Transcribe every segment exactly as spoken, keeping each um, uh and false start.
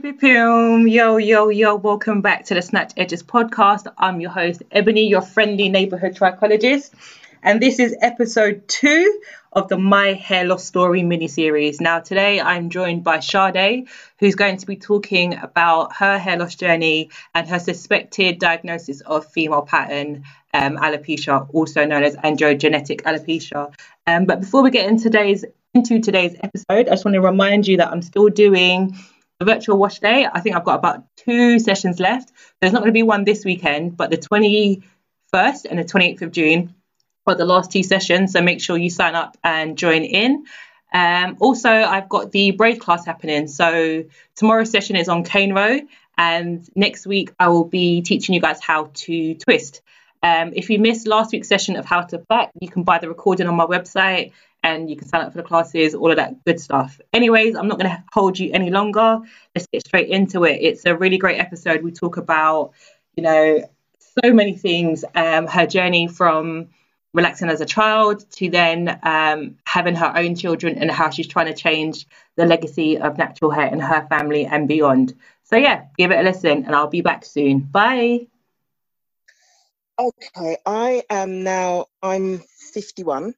Pew pew. Yo, yo, yo, welcome back to the Snatch Edges podcast. I'm your host, Ebony, your friendly neighborhood trichologist. And this is episode two of the My Hair Loss Story mini-series. Now, today I'm joined by Sade, who's going to be talking about her hair loss journey and her suspected diagnosis of female pattern um, alopecia, also known as androgenetic alopecia. Um, but before we get into today's into today's episode, I just want to remind you that I'm still doing a virtual wash day. I think I've got about two sessions left. There's not going to be one this weekend, but the twenty-first and the twenty-eighth of June are the last two sessions. So make sure you sign up and join in. Um, also, I've got the braid class happening. So tomorrow's session is on cane row, and next week I will be teaching you guys how to twist. Um, if you missed last week's session of how to back, you can buy the recording on my website and you can sign up for the classes, all of that good stuff. Anyways, I'm not going to hold you any longer. Let's get straight into it. It's a really great episode. We talk about, you know, so many things. Um, her journey from relaxing as a child to then um, having her own children and how she's trying to change the legacy of natural hair in her family and beyond. So yeah, give it a listen and I'll be back soon. Bye. Okay, I am now, I'm fifty-one.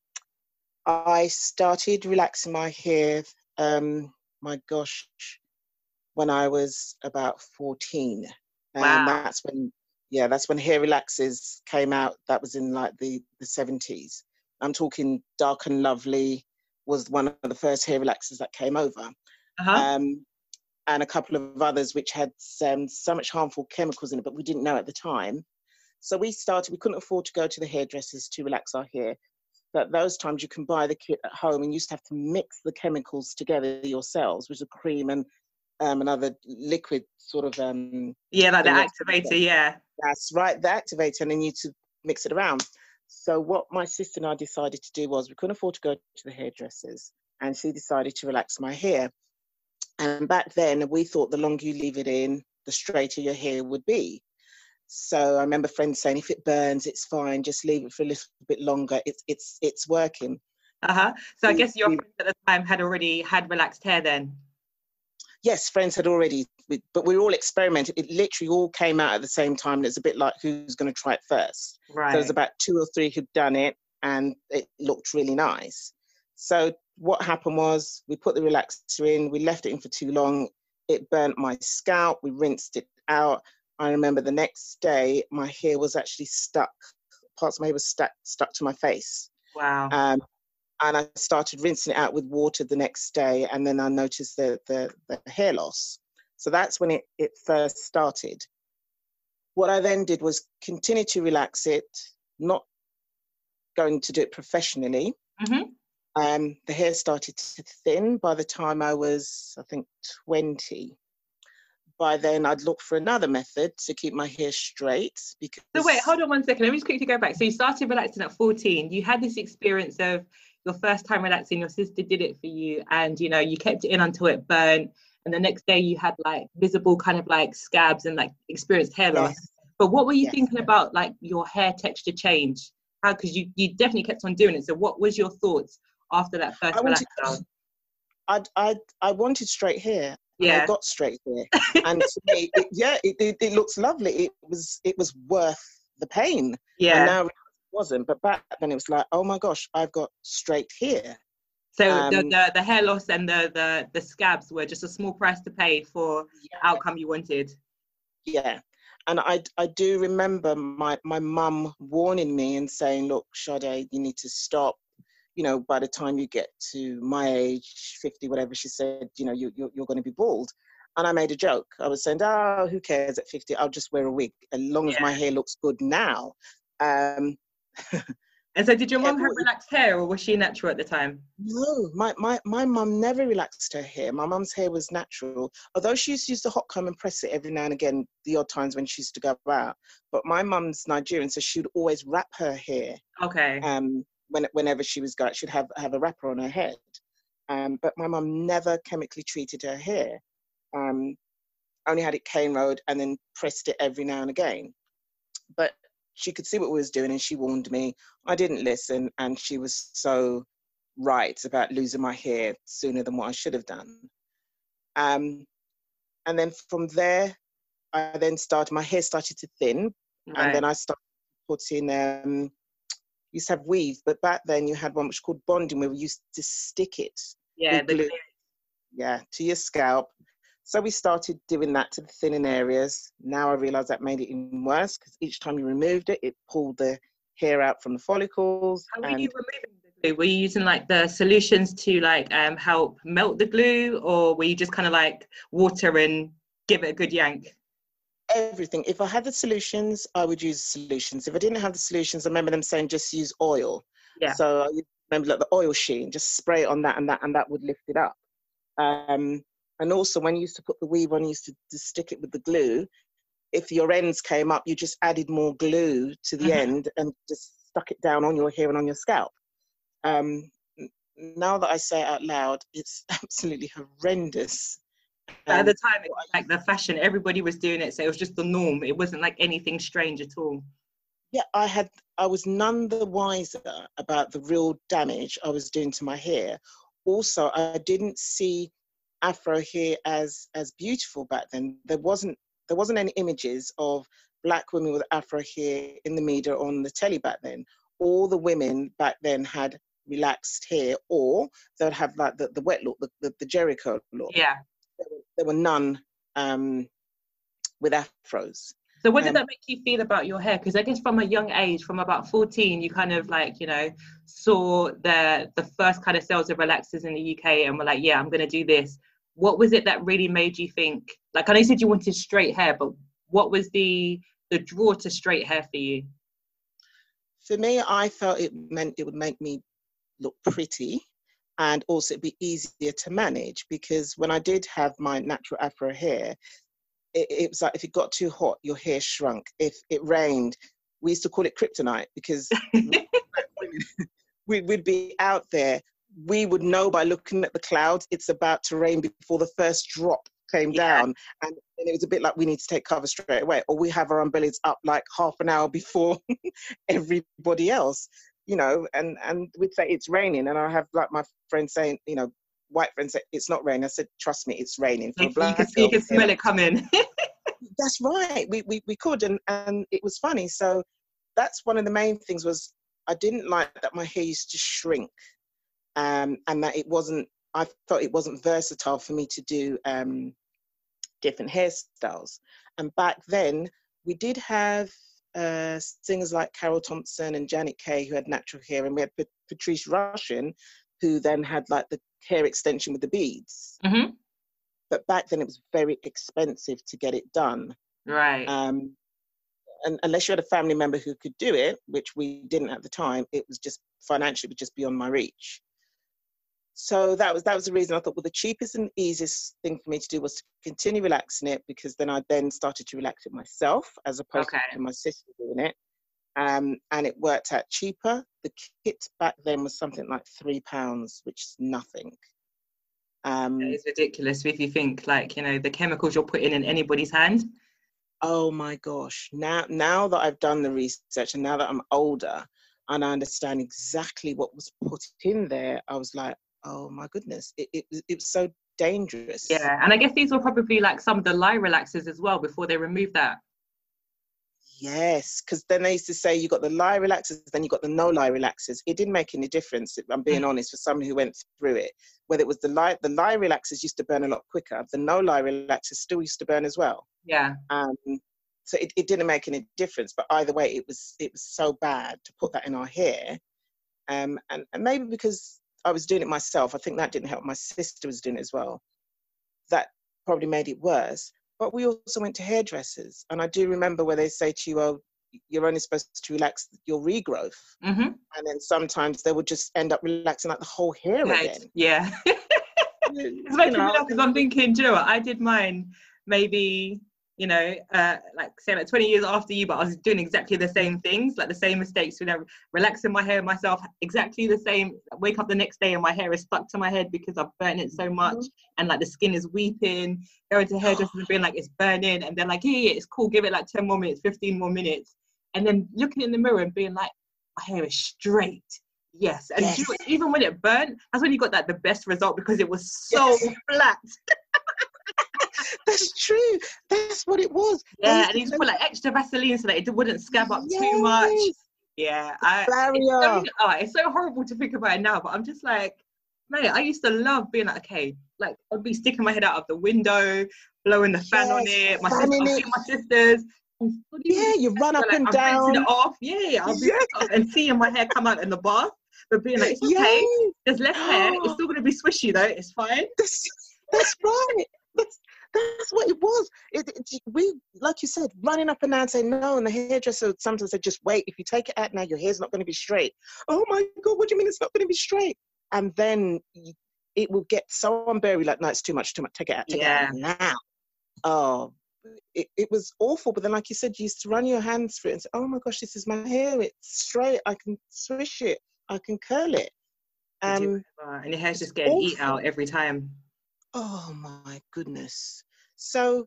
I started relaxing my hair, um, my gosh, when I was about fourteen. And Wow. that's when, yeah, that's when Hair Relaxers came out. That was in like the, the seventies. I'm talking Dark and Lovely was one of the first hair relaxers that came over. Uh-huh. Um, and a couple of others which had um, so much harmful chemicals in it, but we didn't know at the time. So we started, we couldn't afford to go to the hairdressers to relax our hair. But those times you can buy the kit at home and you used to have to mix the chemicals together yourselves, which is a cream and um, another liquid sort of... Um, yeah, like the activator, yeah. That's right, the activator, and then you to mix it around. So what my sister and I decided to do was we couldn't afford to go to the hairdressers, and she decided to relax my hair. And back then, we thought the longer you leave it in, the straighter your hair would be. So I remember friends saying, if it burns, it's fine. Just leave it for a little bit longer. It's it's it's working. Uh-huh. So I guess your friends at the time had already had relaxed hair then. Yes, friends had already, but we were all experimenting. It literally all came out at the same time. And it's a bit like who's going to try it first. Right. So there's about two or three who'd done it and it looked really nice. So what happened was we put the relaxer in, we left it in for too long. It burnt my scalp. We rinsed it out. I remember the next day, my hair was actually stuck. Parts of my hair was stuck, stuck to my face. Wow. Um, and I started rinsing it out with water the next day. And then I noticed the, the, the hair loss. So that's when it, it first started. What I then did was continue to relax it, not going to do it professionally. Mm-hmm. Um, the hair started to thin by the time I was, I think, twenty. By then, I'd look for another method to keep my hair straight. Because so wait, hold on one second. Let me just quickly go back. So you started relaxing at fourteen. You had this experience of your first time relaxing. Your sister did it for you, and you know you kept it in until it burnt. And the next day, you had like visible kind of like scabs and like experienced hair loss. Yes. But what were you Yes. thinking about, like your hair texture change? How? Because you you definitely kept on doing it. So what was your thoughts after that first I wanted, relaxer? I I I wanted straight hair. Yeah. I got straight hair, and to me, it, yeah, it, it it looks lovely. It was it was worth the pain. Yeah. And now it wasn't, but back then it was like, oh my gosh, I've got straight hair. So Um, the, the the hair loss and the, the the scabs were just a small price to pay for Yeah. the outcome you wanted. Yeah. And I, I do remember my, my mum warning me and saying, look, Sade, you need to stop. You know, by the time you get to my age, fifty, whatever, she said, you know, you, you're, you're going to be bald. And I made a joke. I was saying, oh, who cares at fifty? I'll just wear a wig as long as Yeah. my hair looks good now. Um, And so did your mum have Every- relaxed hair or was she natural at the time? No, my, my, my mum never relaxed her hair. My mum's hair was natural. Although she used to use the hot comb and press it every now and again, the odd times when she used to go out. But my mum's Nigerian, so she would always wrap her hair. Okay. Um, when, whenever she was going, she'd have, have a wrapper on her head. Um, but my mum never chemically treated her hair. Um, only had it cane road and then pressed it every now and again. But she could see what we was doing and she warned me. I didn't listen, and she was so right about losing my hair sooner than what I should have done. Um, and then from there, I then started, my hair started to thin. Right. And then I started putting, um, used to have weave, but back then you had one which was called bonding, where we used to stick it Yeah, with the glue, yeah, to your scalp. So we started doing that to the thinning areas. Now I realised that made it even worse, because each time you removed it, it pulled the hair out from the follicles. How were and you removing the glue? Were you using like the solutions to like um help melt the glue, or were you just kind of like water and give it a good yank? Everything. If I had the solutions, I would use solutions. If I didn't have the solutions, I remember them saying just use oil. Yeah. So I remember like the oil sheen, just spray it on that and that, and that would lift it up. Um, and also when you used to put the weave on, you used to, to stick it with the glue. If your ends came up, you just added more glue to the Mm-hmm. end and just stuck it down on your hair and on your scalp. Um, now that I say it out loud, it's absolutely horrendous. But at Um, the time, it was like the fashion, everybody was doing it, so it was just the norm. It wasn't like anything strange at all. yeah, I had, I was none the wiser about the real damage I was doing to my hair. Also, I didn't see Afro hair as as beautiful back then. There wasn't there wasn't any images of black women with Afro hair in the media or on the telly back then. All the women back then had relaxed hair, or they'd have like the, the wet look, the, the, the Jericho look. Yeah. There were, there were none um, with afros. So what did Um, that make you feel about your hair? Because I guess from a young age, from about fourteen, you kind of like, you know, saw the the first kind of sales of relaxers in the U K and were like, yeah, I'm going to do this. What was it that really made you think, like, I know you said you wanted straight hair, but what was the the draw to straight hair for you? For me, I felt it meant it would make me look pretty, and also it'd be easier to manage, because when I did have my natural Afro hair, it, it was like if it got too hot, your hair shrunk. If it rained, we used to call it kryptonite, because we, we'd be out there. We would know by looking at the clouds, it's about to rain before the first drop came Yeah. down. And, and it was a bit like we need to take cover straight away, or we have our umbrellas up like half an hour before everybody else, you know, and, and we'd say it's raining. And I have like my friend saying, you know, white friends say it's not raining. I said, trust me, it's raining. For a You black could, girl, you could smell it coming. that's right. We, we, we could. And, and it was funny. So that's one of the main things, was I didn't like that my hair used to shrink, um, and that it wasn't, I felt it wasn't versatile for me to do um, different hairstyles. And back then we did have uh, singers like Carol Thompson and Janet Kay who had natural hair, and we had Pat- Patrice Rushen, who then had like the hair extension with the beads. Mm-hmm. But back then it was very expensive to get it done. Right. Um, and unless you had a family member who could do it, which we didn't at the time, it was just financially would just beyond my reach. So that was that was the reason I thought, well, the cheapest and easiest thing for me to do was to continue relaxing it, because then I then started to relax it myself as opposed Okay. to my sister doing it. Um, and it worked out cheaper. The kit back then was something like three pounds, which is nothing. Um, It's ridiculous if you think, like, you know, the chemicals you're putting in anybody's hand. oh my gosh! Now, now that I've done the research and now that I'm older and I understand exactly what was put in there, I was like, oh my goodness, it, it, it was so dangerous. Yeah, and I guess these were probably like some of the lie relaxers as well before they removed that. Yes, because then they used to say you got the lie relaxers, then you got the no lie relaxers. It didn't make any difference, if I'm being Mm. honest, for someone who went through it. Whether it was the lie, the lie relaxers used to burn a lot quicker. The no lie relaxers still used to burn as well. Yeah. Um, so it, it didn't make any difference. But either way, it was it was so bad to put that in our hair. Um, and, and maybe because I was doing it myself, I think that didn't help. My sister was doing it as well. That probably made it worse. But we also went to hairdressers. And I do remember where they say to you, oh, you're only supposed to relax your regrowth. Mm-hmm. And then sometimes they would just end up relaxing like the whole hair Right. again. Yeah. You It's making know, me laugh because I'm thinking, do you know what? I did mine maybe, you know, uh, like say like twenty years after you, but I was doing exactly the same things, like the same mistakes, you know, relaxing my hair myself, exactly the same. I wake up the next day and my hair is stuck to my head because I've burnt it so much, and like the skin is weeping. Going to hairdressers and being like, it's burning, and they're like, yeah, yeah, it's cool, give it like ten more minutes, fifteen more minutes, and then looking in the mirror and being like, my hair is straight. Yes, and Yes. do you know, even when it burnt, that's when you got like the best result because it was so Yes. flat. That's true. That's what it was. Yeah, and you just put like extra Vaseline so that it wouldn't scab up yes. too much. Yeah, I, barrier. It's so, oh, it's so horrible to think about it now, but I'm just like, mate, I used to love being like, okay, like I'd be sticking my head out of the window, blowing the fan yes, on it. My sister, I'll see my sisters. Yeah, you run up like, and I'm down. It off. Yeah, I'll be yes. and seeing my hair come out in the bath, but being like, it's okay. Yes. There's less hair. It's still gonna be swishy though. It's fine. That's, that's right. That's that's what it was. It, it, we, like you said, running up and down saying no, and the hairdresser sometimes said, just wait. If you take it out now, your hair's not going to be straight. Oh my God, what do you mean it's not going to be straight? And then it will get so unbearable, like, no, it's too much, too much. Take it out, take yeah. it out now. Oh, it, it was awful. But then, like you said, you used to run your hands through it and say, oh my gosh, this is my hair. It's straight. I can swish it. I can curl it. Um, and your hair's just getting awful. Eat out every time. Oh my goodness. So,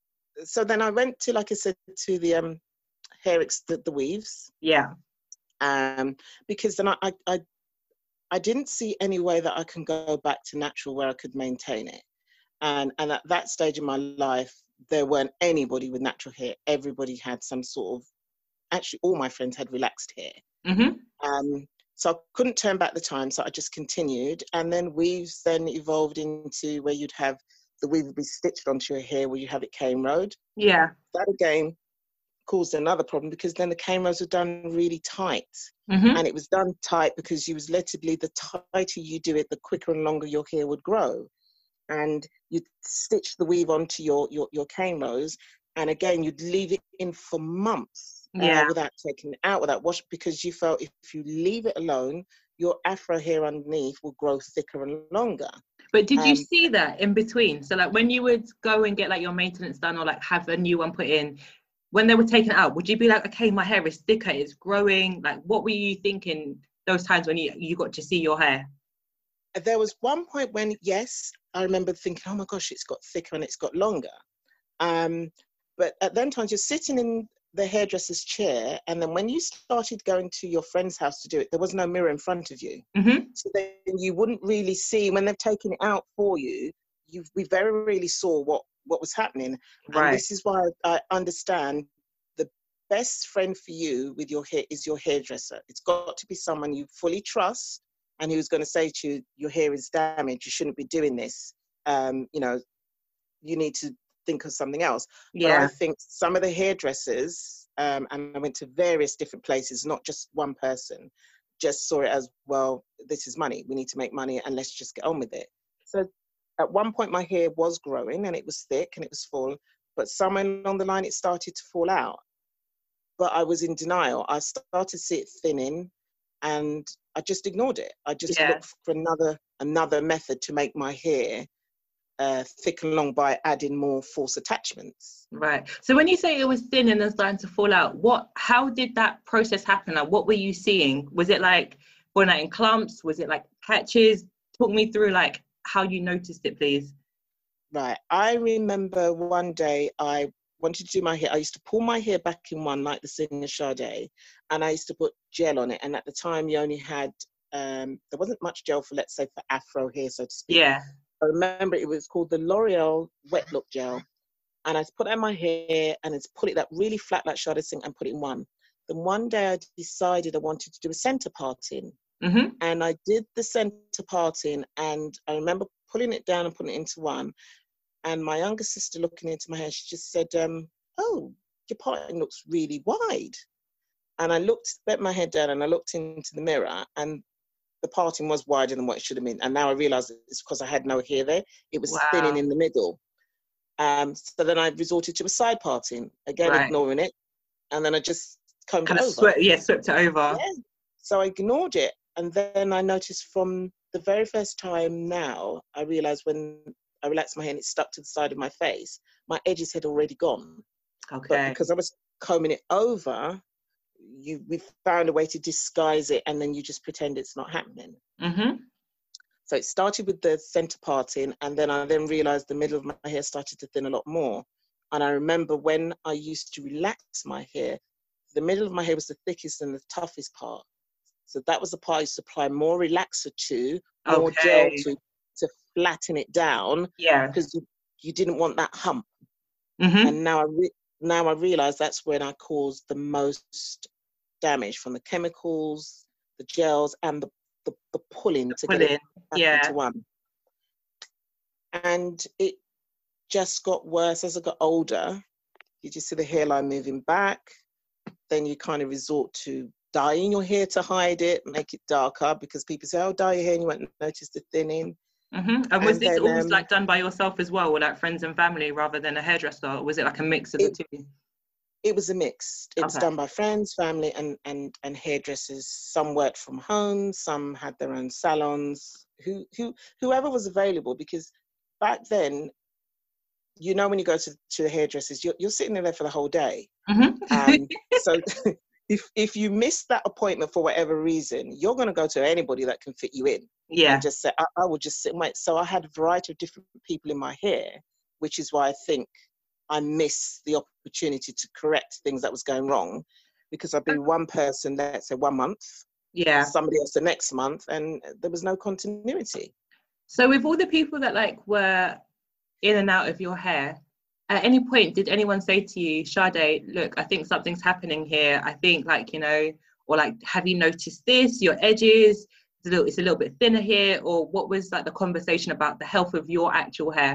so then I went to, like I said, to the um, hair, ex- the, the weaves. Yeah. Um, because then I, I, I, I didn't see any way that I can go back to natural where I could maintain it. And, and at that stage in my life, there weren't anybody with natural hair. Everybody had some sort of, actually all my friends had relaxed hair. Mm-hmm. Um, So I couldn't turn back the time, so I just continued. And then weaves then evolved into where you'd have the weave would be stitched onto your hair where you have it cane rowed. Yeah. That again caused another problem because then the cane rows were done really tight. Mm-hmm. And it was done tight because you was literally, the tighter you do it, the quicker and longer your hair would grow. And you'd stitch the weave onto your, your, your cane rows. And again, you'd leave it in for months. Yeah. Uh, without taking it out, without washing, because you felt if you leave it alone, your afro hair underneath will grow thicker and longer. But did you um, see that in between? So like when you would go and get like your maintenance done or like have a new one put in, when they were taken out, would you be like, okay, my hair is thicker, it's growing? Like what were you thinking those times when you, you got to see your hair? There was one point when, yes, I remember thinking, oh my gosh, it's got thicker and it's got longer. Um, but at then times you're sitting in the hairdresser's chair, and then when you started going to your friend's house to do it, there was no mirror in front of you. Mm-hmm. So then you wouldn't really see, when they've taken it out for you, you we very rarely saw what, what was happening. Right. And this is why I understand the best friend for you with your hair is your hairdresser. It's got to be someone you fully trust and who's going to say to you, your hair is damaged, you shouldn't be doing this. Um, you know, you need to think of something else. Yeah. But I think some of the hairdressers, um, and I went to various different places, not just one person, just saw it as, well, this is money. We need to make money and let's just get on with it. So at one point my hair was growing and it was thick and it was full, but somewhere along the line it started to fall out. But I was in denial. I started to see it thinning and I just ignored it. I just yeah. looked for another another method to make my hair Uh, thick and long by adding more false attachments. Right. So when you say it was thin and then starting to fall out, what? How did that process happen? Like, what were you seeing? Was it like falling out in clumps? Was it like patches? Talk me through like how you noticed it, please. Right. I remember one day I wanted to do my hair. I used to pull my hair back in one like the singer Sade, and I used to put gel on it. And at the time, you only had um, there wasn't much gel for, let's say, for afro hair, so to speak. Yeah. I remember it was called the L'Oreal Wet Look Gel. And I put it in my hair and it's put it that really flat like Sade Singh and put it in one. Then one day I decided I wanted to do a centre parting. Mm-hmm. And I did the centre parting and I remember pulling it down and putting it into one. And my younger sister looking into my hair, she just said, um, oh, your parting looks really wide. And I looked, bent my head down and I looked into the mirror and the parting was wider than what it should have been. And now I realise it's because I had no hair there. It was wow. thinning in the middle. Um, so then I resorted to a side parting, again, right. ignoring it. And then I just combed kind it of over. Swept, yeah, swept it over. Yeah. So I ignored it. And then I noticed from the very first time now, I realised when I relaxed my hair and it stuck to the side of my face, my edges had already gone. Okay. But because I was combing it over, you we found a way to disguise it and then you just pretend it's not happening. Mm-hmm. So it started with the centre parting and then I then realised the middle of my hair started to thin a lot more. And I remember when I used to relax my hair, the middle of my hair was the thickest and the toughest part. So that was the part I used to apply more relaxer to, more okay. gel to, to flatten it down. Yeah. Because you, you didn't want that hump. Mm-hmm. And now I re- now I realize that's when I caused the most damage from the chemicals, the gels, and the, the, the pulling to Pull get in. it back Yeah. into one. And it just got worse as I got older. You just see the hairline moving back. Then you kind of resort to dyeing your hair to hide it, make it darker, because people say, oh, dye your hair and you won't notice the thinning. Mm-hmm. And was And this then, always um, like done by yourself as well, or like friends and family rather than a hairdresser? Or was it like a mix of it, the two? it was a mix. It was Okay. done by friends, family, and, and, and hairdressers. Some worked from home, some had their own salons, who, who, whoever was available, because back then, you know, when you go to, to the hairdressers, you're, you're sitting there for the whole day. Mm-hmm. Um, so if if you miss that appointment for whatever reason, you're going to go to anybody that can fit you in. Yeah. And just say, I, I will just sit and wait. So I had a variety of different people in my hair, which is why I think I missed the opportunity to correct things that was going wrong, because I'd be one person, let's say one month, Yeah. somebody else the next month, and there was no continuity. So with all the people that like were in and out of your hair, at any point did anyone say to you, Sade, look, I think something's happening here. I think like, you know, or like, have you noticed this, your edges, it's a little, it's a little bit thinner here? Or what was like the conversation about the health of your actual hair?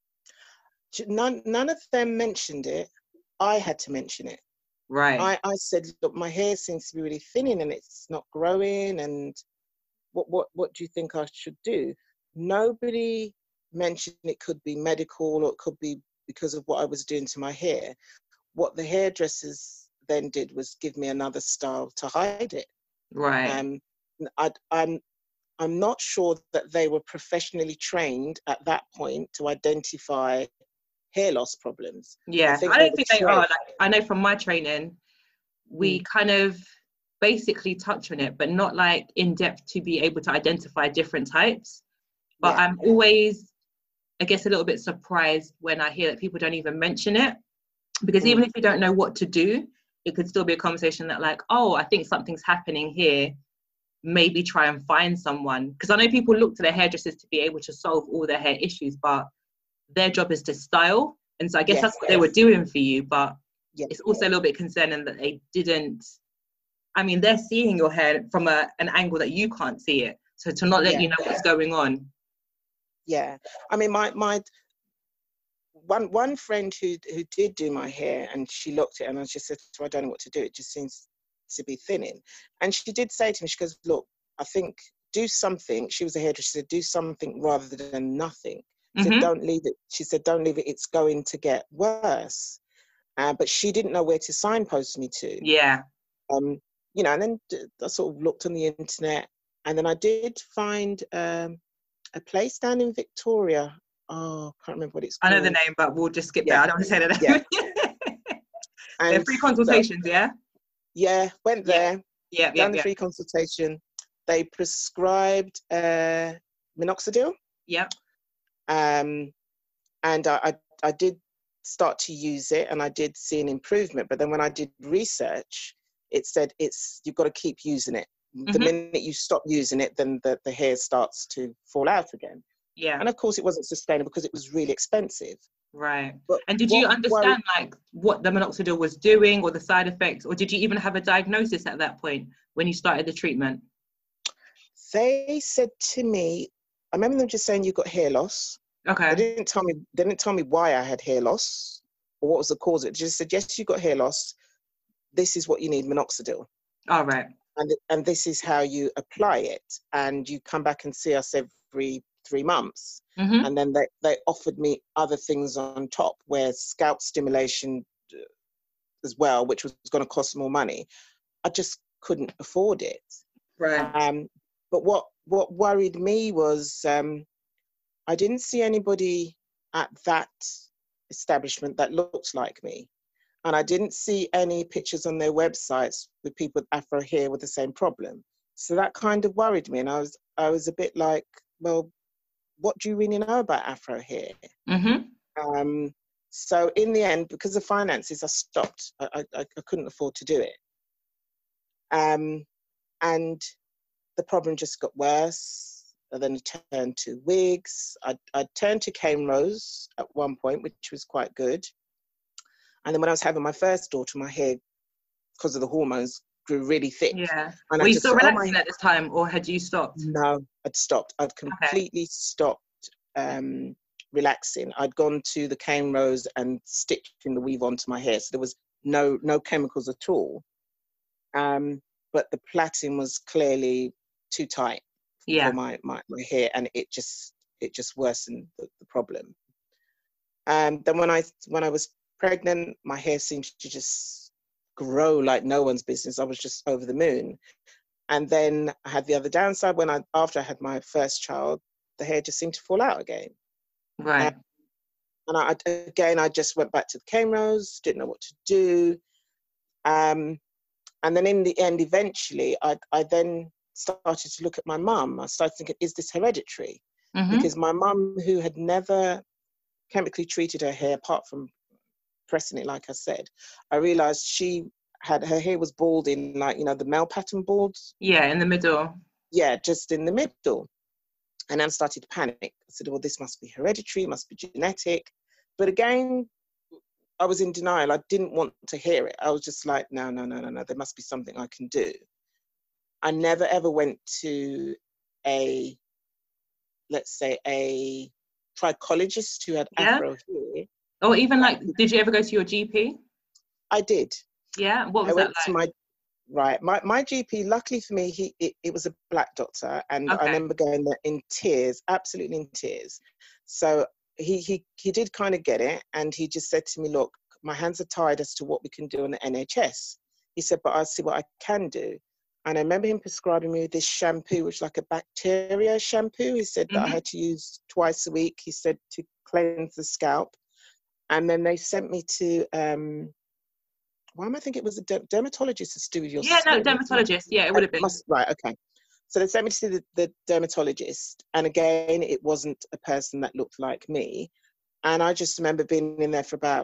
None, none of them mentioned it. I had to mention it. Right. I, I said, look, my hair seems to be really thinning and it's not growing. And what, what, what do you think I should do? Nobody mentioned it could be medical, or it could be because of what I was doing to my hair. What the hairdressers then did was give me another style to hide it. Right. Um, I, I'm, I'm not sure that they were professionally trained at that point to identify hair loss problems. Yeah, I, think I don't think they trained. are. Like, I know from my training, we mm. kind of basically touch on it, but not like in depth to be able to identify different types. But yeah. I'm always, I guess, a little bit surprised when I hear that people don't even mention it, because mm. even if you don't know what to do, it could still be a conversation that like, oh, I think something's happening here. Maybe try and find someone. Because I know people look to their hairdressers to be able to solve all their hair issues, but their job is to style. And so I guess yes, that's what yes. they were doing for you, but yes. it's also a little bit concerning that they didn't, I mean, they're seeing your hair from a, an angle that you can't see it. So to not let yeah. you know what's going on. Yeah. I mean, my, my, one, one friend who, who did do my hair, and she looked at it and I just said, I don't know what to do. It just seems to be thinning. And she did say to me, she goes, look, I think do something. She was a hairdresser. She said, do something rather than nothing. She mm-hmm. said, don't leave it. She said, don't leave it. It's going to get worse. Uh, but she didn't know where to signpost me to. Yeah. Um, you know, and then I sort of looked on the internet, and then I did find um, a place down in Victoria. Oh, I can't remember what it's called. I know the name, but we'll just skip yeah. that. I don't want to say the name. Yeah. They're free consultations, so, yeah? Yeah, went there. Yeah, yeah, done yeah, the yeah. free consultation. They prescribed uh, minoxidil. Yeah. Um, and I, I, I did start to use it, and I did see an improvement. But then when I did research, it said it's you've got to keep using it. Mm-hmm. The minute you stop using it, then the, the hair starts to fall out again. Yeah. And of course, it wasn't sustainable because it was really expensive. Right. But and did what, you understand worried, like what the minoxidil was doing, or the side effects, or did you even have a diagnosis at that point when you started the treatment? They said to me, I remember them just saying you got hair loss. Okay. They didn't tell me. They didn't tell me why I had hair loss or what was the cause of it. They just said, yes, you got hair loss. This is what you need, minoxidil. All right. And and this is how you apply it. And you come back and see us every three months. Mm-hmm. And then they, they offered me other things on top, where scalp stimulation as well, which was going to cost more money. I just couldn't afford it. Right. Um, but what, what worried me was um, I didn't see anybody at that establishment that looked like me. And I didn't see any pictures on their websites with people with Afro hair with the same problem. So that kind of worried me. And I was, I was a bit like, well, what do you really know about Afro hair? Mm-hmm. Um, so in the end, because of finances, I stopped. I, I, I couldn't afford to do it. Um, and the problem just got worse. I then turned to wigs. I, I turned to cane rows at one point, which was quite good. And then when I was having my first daughter, my hair, because of the hormones, grew really thick. Yeah. And Were I you just still thought, oh, relaxing my... at this time, or had you stopped? No, I'd stopped. I'd completely okay. stopped um, relaxing. I'd gone to the cane rows and stitching the weave onto my hair. So there was no no chemicals at all. Um, but the plaiting was clearly too tight yeah. for my, my, my hair, and it just it just worsened the, the problem. And then when I when I was pregnant, my hair seemed to just grow like no one's business. I was just over the moon. And then I had the other downside when I after I had my first child, the hair just seemed to fall out again. Right. Um, and I again I just went back to the cane rows, didn't know what to do. Um, and then in the end, eventually, I I then started to look at my mum. I started thinking, is this hereditary? Mm-hmm. Because my mum, who had never chemically treated her hair apart from pressing it, like I said, I realized she had, her hair was balding, like, you know, the male pattern balds. Yeah, in the middle. Yeah, just in the middle. And I started to panic. I said, well, this must be hereditary, must be genetic. But again, I was in denial. I didn't want to hear it. I was just like, no, no, no, no, no, there must be something I can do. I never ever went to a, let's say, a trichologist who had yeah. afro hair. Or even like, did you ever go to your G P? I did. Yeah, what was I that went like? to my, right, my, my G P, luckily for me, he it, it was a black doctor, and okay. I remember going there in tears, absolutely in tears. So he he he did kind of get it, and he just said to me, look, my hands are tied as to what we can do on the N H S. He said, but I'll see what I can do. And I remember him prescribing me this shampoo, which is like a bacteria shampoo. He said that mm-hmm. I had to use twice a week. He said to cleanse the scalp. And then they sent me to, um, why am I thinking it was a de- dermatologist to do with your Yeah, skin? no, dermatologist. Yeah, it would have been. Must, right, okay. So they sent me to see the, the dermatologist. And again, it wasn't a person that looked like me. And I just remember being in there for about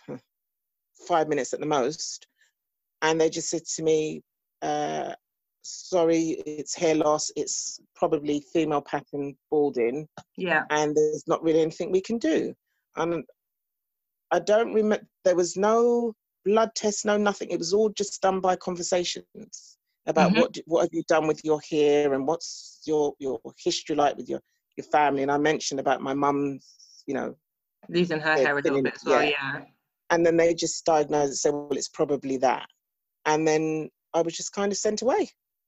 five minutes at the most. And they just said to me, uh, sorry, it's hair loss. It's probably female pattern balding. Yeah. And there's not really anything we can do. And I don't remember, there was no blood test, no nothing. It was all just done by conversations about mm-hmm. what what have you done with your hair, and what's your, your history like with your, your family. And I mentioned about my mum's, you know. Losing her hair a little bit as well, yeah. yeah. And then they just diagnosed and said, well, it's probably that. And then I was just kind of sent away.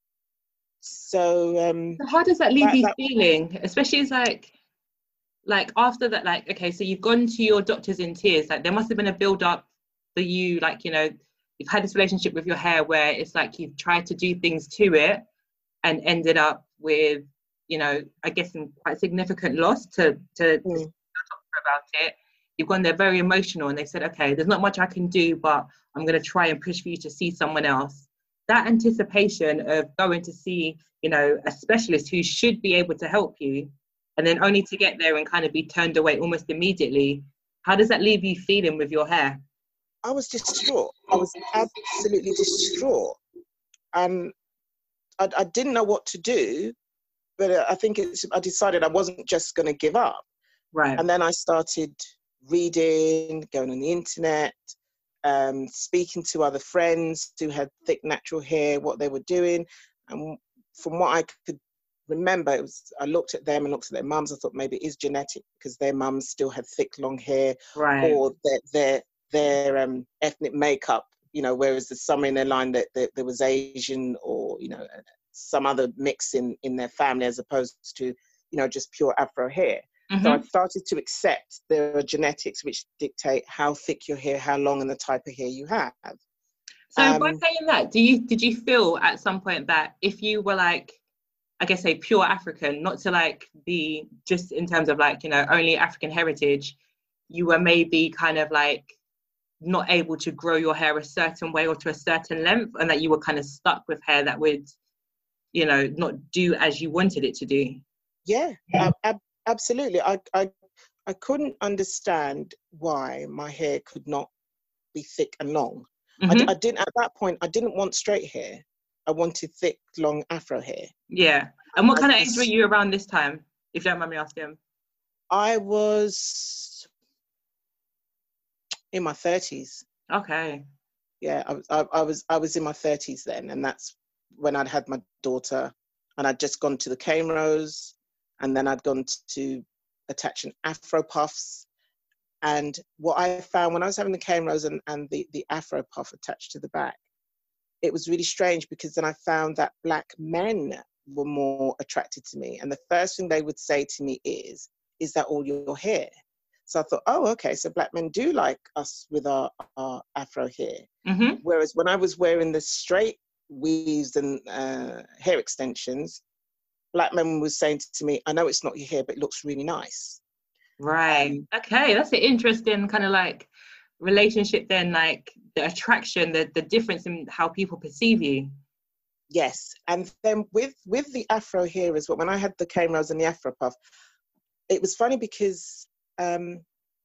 So, um, so how does that leave that, you that, feeling? Especially as like, like after that, like, okay, so you've gone to your doctors in tears. Like there must have been a build up for you, like, you know, you've had this relationship with your hair where it's like you've tried to do things to it and ended up with, you know, I guess some quite significant loss to, to, mm. to your doctor about it. You've gone there very emotional and they said, okay, there's not much I can do, but I'm going to try and push for you to see someone else. That anticipation of going to see, you know, a specialist who should be able to help you, and then only to get there and kind of be turned away almost immediately. How does that leave you feeling with your hair? I was distraught. I was absolutely distraught. And I, I didn't know what to do, but I think it's, I decided I wasn't just going to give up. Right. And then I started reading, going on the internet, um, speaking to other friends who had thick natural hair, what they were doing. And from what I could remember, it was, I looked at them and looked at their mums. I thought maybe it is genetic because their mums still had thick, long hair, right. or their their, their um, ethnic makeup, you know, whereas there's some in their line that, that there was Asian or, you know, some other mix in, in their family as opposed to, you know, just pure Afro hair. Mm-hmm. So I started to accept there are genetics which dictate how thick your hair, how long, and the type of hair you have. So um, by saying that, do you did you feel at some point that if you were like, I guess, a pure African, not to like be just in terms of like, you know, only African heritage, you were maybe kind of like not able to grow your hair a certain way or to a certain length, and that you were kind of stuck with hair that would, you know, not do as you wanted it to do? Yeah, yeah. Ab- absolutely. I, I, I couldn't understand why my hair could not be thick and long. Mm-hmm. I, I didn't, at that point, I didn't want straight hair. I I wanted thick, long Afro hair. Yeah. And what I kind of just, age were you around this time, if you don't mind me asking? I was in my thirties. Okay. Yeah, I was, I, I was, I was in my thirties then, and that's when I'd had my daughter, and I'd just gone to the cane rows, and then I'd gone to attach an Afro puffs. And what I found when I was having the cane rows and, and the, the Afro puff attached to the back, it was really strange, because then I found that black men were more attracted to me. And the first thing they would say to me is, is that all your hair? So I thought, oh, okay, so black men do like us with our, our Afro hair. Mm-hmm. Whereas when I was wearing the straight weaves and uh, hair extensions, black men was saying to me, I know it's not your hair, but it looks really nice. Right. Um, okay, that's an interesting kind of like relationship then, like the attraction, the, the difference in how people perceive you. Yes. And then with, with the Afro hair as well, when I had the cane rows and the Afro puff, it was funny because um,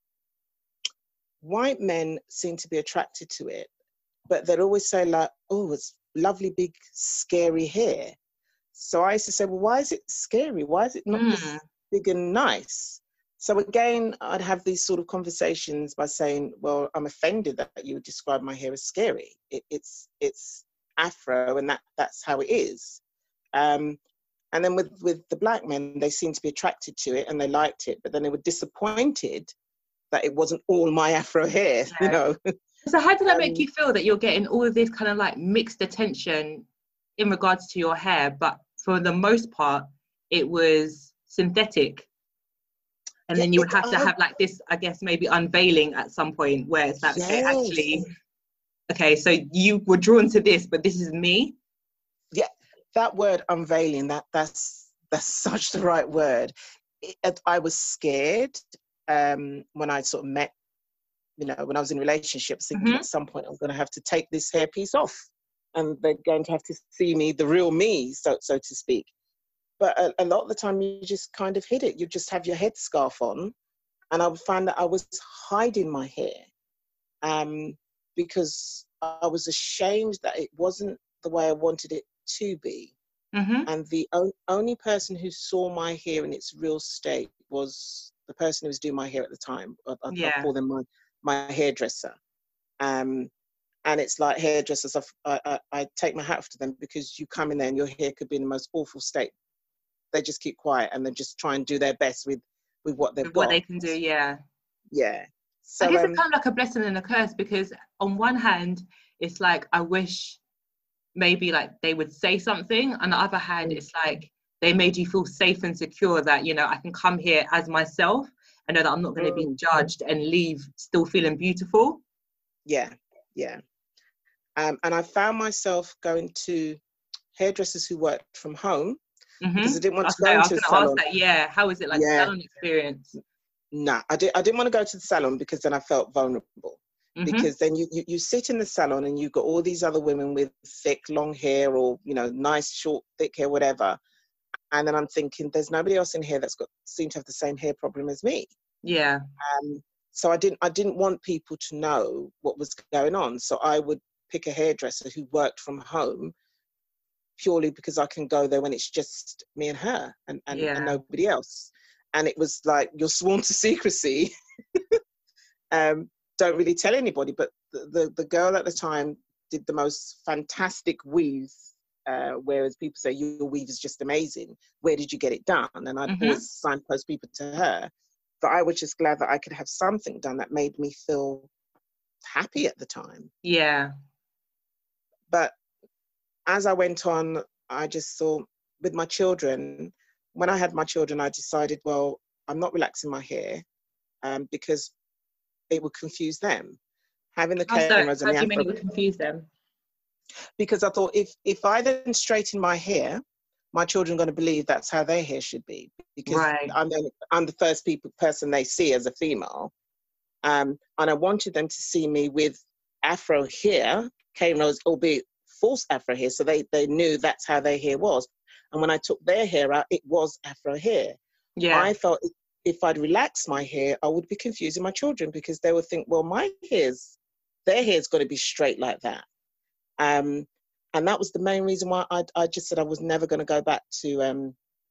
white men seem to be attracted to it, but they'd always say like, oh, it's lovely, big, scary hair. So I used to say, well, why is it scary? Why is it not mm. just big and nice? So again, I'd have these sort of conversations by saying, well, I'm offended that you would describe my hair as scary. It, it's it's Afro, and that, that's how it is. Um, and then with, with the black men, they seemed to be attracted to it and they liked it, but then they were disappointed that it wasn't all my Afro hair, yeah. you know. So how did that um, make you feel that you're getting all of this kind of like mixed attention in regards to your hair, but for the most part, it was synthetic? And yeah, then you would have to have like this, I guess, maybe unveiling at some point where it's like, yes. okay, actually, okay, so you were drawn to this, but this is me. Yeah, that word unveiling, that that's that's such the right word. It, I was scared um, when I sort of met, you know, when I was in relationships, thinking mm-hmm. at some point I'm going to have to take this hairpiece off, and they're going to have to see me, the real me, so so to speak. But a, a lot of the time you just kind of hid it. You just have your headscarf on. And I would find that I was hiding my hair um, because I was ashamed that it wasn't the way I wanted it to be. Mm-hmm. And the o- only person who saw my hair in its real state was the person who was doing my hair at the time. I, I, yeah. I call them my, my hairdresser. Um, and it's like hairdressers, I, I, I take my hat off to them, because you come in there and your hair could be in the most awful state. They just keep quiet and they just try and do their best with, with what they've with got. What they can do, yeah. Yeah. So, I guess um, it's kind of like a blessing and a curse, because on one hand, it's like, I wish maybe like they would say something. On the other hand, mm-hmm. it's like they made you feel safe and secure that, you know, I can come here as myself. I know that I'm not going to mm-hmm. be judged and leave still feeling beautiful. Yeah, yeah. Um, and I found myself going to hairdressers who worked from home. Mm-hmm. Because I didn't want to go into a salon. That, yeah, how was it like yeah. salon experience? Nah, I, did, I didn't want to go to the salon because then I felt vulnerable. Mm-hmm. Because then you, you, you sit in the salon and you've got all these other women with thick, long hair, or, you know, nice, short, thick hair, whatever. And then I'm thinking, there's nobody else in here that's got seem to have the same hair problem as me. Yeah. Um, so I didn't I didn't want people to know what was going on. So I would pick a hairdresser who worked from home, purely because I can go there when it's just me and her and, and, yeah. and nobody else. And it was like, you're sworn to secrecy. um, don't really tell anybody. But the, the, the girl at the time did the most fantastic weave, uh, whereas people say, your weave is just amazing. Where did you get it done? And I'd mm-hmm. always signpost people to her. But I was just glad that I could have something done that made me feel happy at the time. Yeah. But as I went on, I just thought, with my children, when I had my children, I decided, well, I'm not relaxing my hair um, because it would confuse them. Having the How cameras so? and How the do you mean it would confuse them? Because I thought, if, if I then straighten my hair, my children are going to believe that's how their hair should be. Because right. I'm, the, I'm the first people, person they see as a female. Um, and I wanted them to see me with Afro hair, cameras, albeit false Afro hair, so they they knew that's how their hair was. And when I took their hair out, it was Afro hair. Yeah. I felt if I'd relax my hair, I would be confusing my children, because they would think, well, my hair's, their hair's got to be straight like that. Um, And that was the main reason why I, I just said I was never going to go back to um,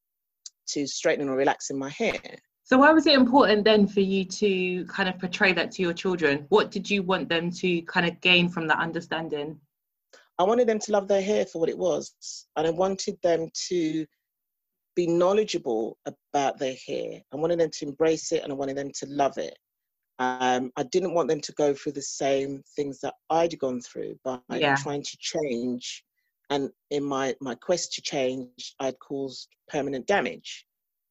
to straightening or relaxing my hair. So why was it important then for you to kind of portray that to your children? What did you want them to kind of gain from that understanding? I wanted them to love their hair for what it was. And I wanted them to be knowledgeable about their hair. I wanted them to embrace it, and I wanted them to love it. Um, I didn't want them to go through the same things that I'd gone through by Yeah. trying to change. And in my, my quest to change, I'd caused permanent damage.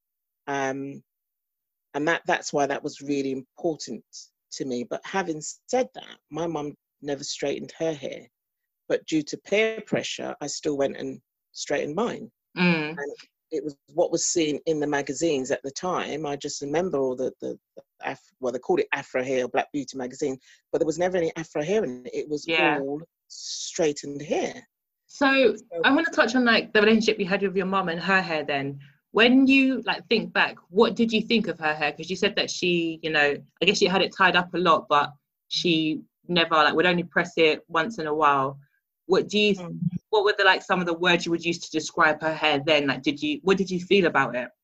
Um, and that, that's why that was really important to me. But having said that, my mum never straightened her hair. But due to peer pressure, I still went and straightened mine. Mm. And it was what was seen in the magazines at the time. I just remember all the, the, the Af- well, they called it Afro Hair or Black Beauty magazine, but there was never any Afro hair in it. It was Yeah. all straightened hair. So, So I want to touch on like the relationship you had with your mum and her hair then. When you like think back, what did you think of her hair? Because you said that she, you know, I guess she had it tied up a lot, but she never like would only press it once in a while. What do you, mm. what were the like some of the words you would use to describe her hair then? Like, did you, what did you feel about it?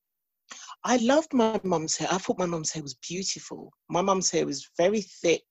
I loved my mum's hair. I thought my mum's hair was beautiful. My mum's hair was very thick,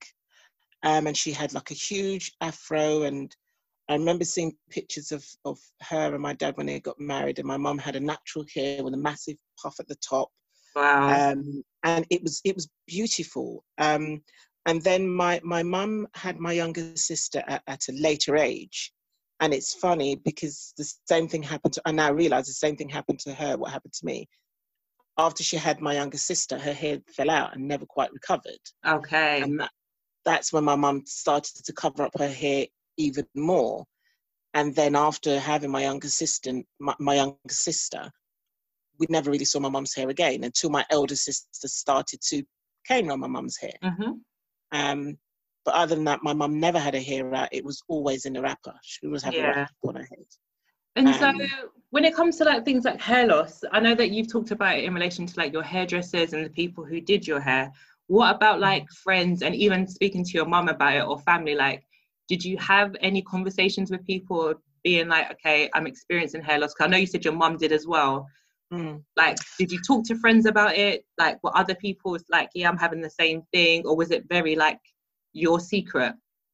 um, and she had like a huge afro. And I remember seeing pictures of, of her and my dad when they got married, and my mum had a natural hair with a massive puff at the top. Wow. Um, and it was it was beautiful. Um, and then my my mum had my younger sister at, at a later age. And it's funny because the same thing happened to, I now realize the same thing happened to her, what happened to me. After she had my younger sister, her hair fell out and never quite recovered. Okay. And that, that's when my mum started to cover up her hair even more. And then after having my younger sister, my, my younger sister, we never really saw my mum's hair again until my elder sister started to cane on my mum's hair. Mm-hmm. Um, but other than that, my mum never had her hair out. It was always in a wrapper. She always had Yeah. a wrapper on her head. And Um, so when it comes to like things like hair loss, I know that you've talked about it in relation to like your hairdressers and the people who did your hair. What about like friends and even speaking to your mum about it or family? Like, did you have any conversations with people being like, okay, I'm experiencing hair loss? 'Cause I know you said your mum did as well. mm. Like, did you talk to friends about it? Like, were other people like, yeah, I'm having the same thing? Or was it very like your secret?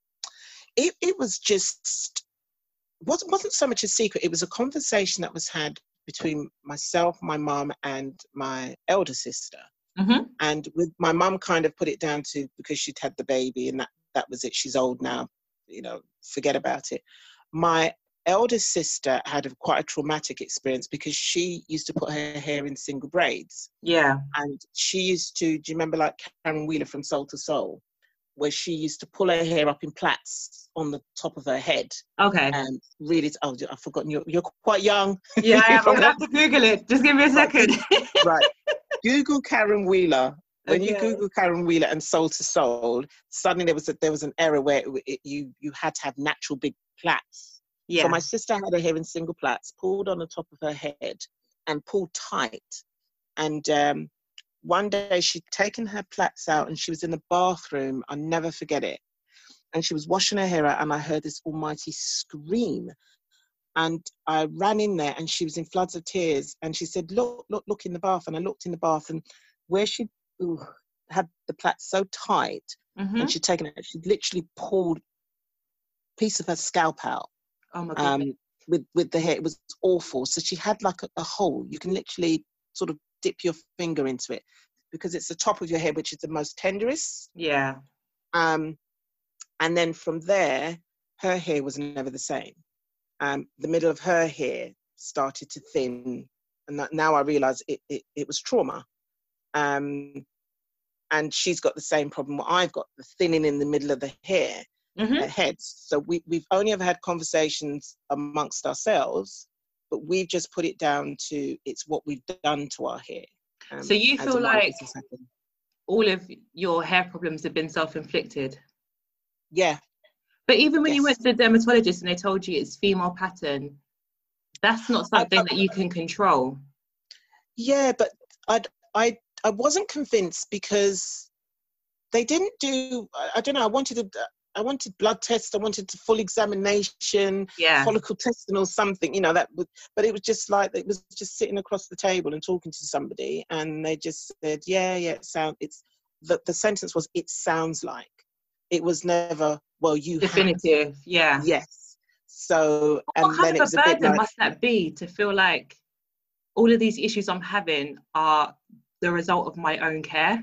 It, it was just, wasn't, wasn't so much a secret. It was a conversation that was had between myself, my mum, and my elder sister. Mm-hmm. And with my mum kind of put it down to because she'd had the baby and that, that was it. She's old now, you know, forget about it. My eldest sister had a, quite a traumatic experience because she used to put her hair in single braids. Yeah. And she used to, do you remember like Karen Wheeler from Soul to Soul, where she used to pull her hair up in plaits on the top of her head? Okay. And really, oh, I've forgotten, you're, you're quite young. Yeah, I am. I'm going to have to Google it. Just give me a second. Right. Google Karen Wheeler. When Okay. you Google Karen Wheeler and Soul to Soul, suddenly there was a, there was an error where it, it, you you had to have natural big plaits. Yeah. So my sister had her hair in single plaits, pulled on the top of her head, and pulled tight. And um, one day she'd taken her plaits out, and she was in the bathroom. I'll never forget it. And she was washing her hair out, and I heard this almighty scream. And I ran in there, and she was in floods of tears. And she said, "Look, look, look in the bath." And I looked in the bath, and where she ooh, had the plaits so tight, Mm-hmm. and she'd taken it, she'd literally pulled a piece of her scalp out. Oh my goodness. Um, with with the hair, it was awful. So she had like a, a hole. You can literally sort of dip your finger into it because it's the top of your hair, which is the most tenderest. Yeah. Um, and then from there, her hair was never the same. Um, the middle of her hair started to thin, and that, now I realise it, it it was trauma. Um, and she's got the same problem what I've got, the thinning in the middle of the hair. Mm-hmm. Her heads. So we, we've only ever had conversations amongst ourselves, but we've just put it down to it's what we've done to our hair. Um, So you as feel and why like this has happened. all of your hair problems have been self-inflicted? Yeah. But even when Yes. you went to the dermatologist and they told you it's female pattern, that's not something I, I, that you can control. Yeah, but I, I, I wasn't convinced because they didn't do, I, I don't know, I wanted to, I wanted blood tests. I wanted a full examination, Yeah. follicle testing or something, you know, that would, but it was just like, it was just sitting across the table and talking to somebody, and they just said, yeah, yeah, it sound, it's, the, the sentence was, it sounds like. It was never, well, you definitive, have. yeah. Yes. So, and what kind then of it was a a bit burden like, must that be to feel like all of these issues I'm having are the result of my own care?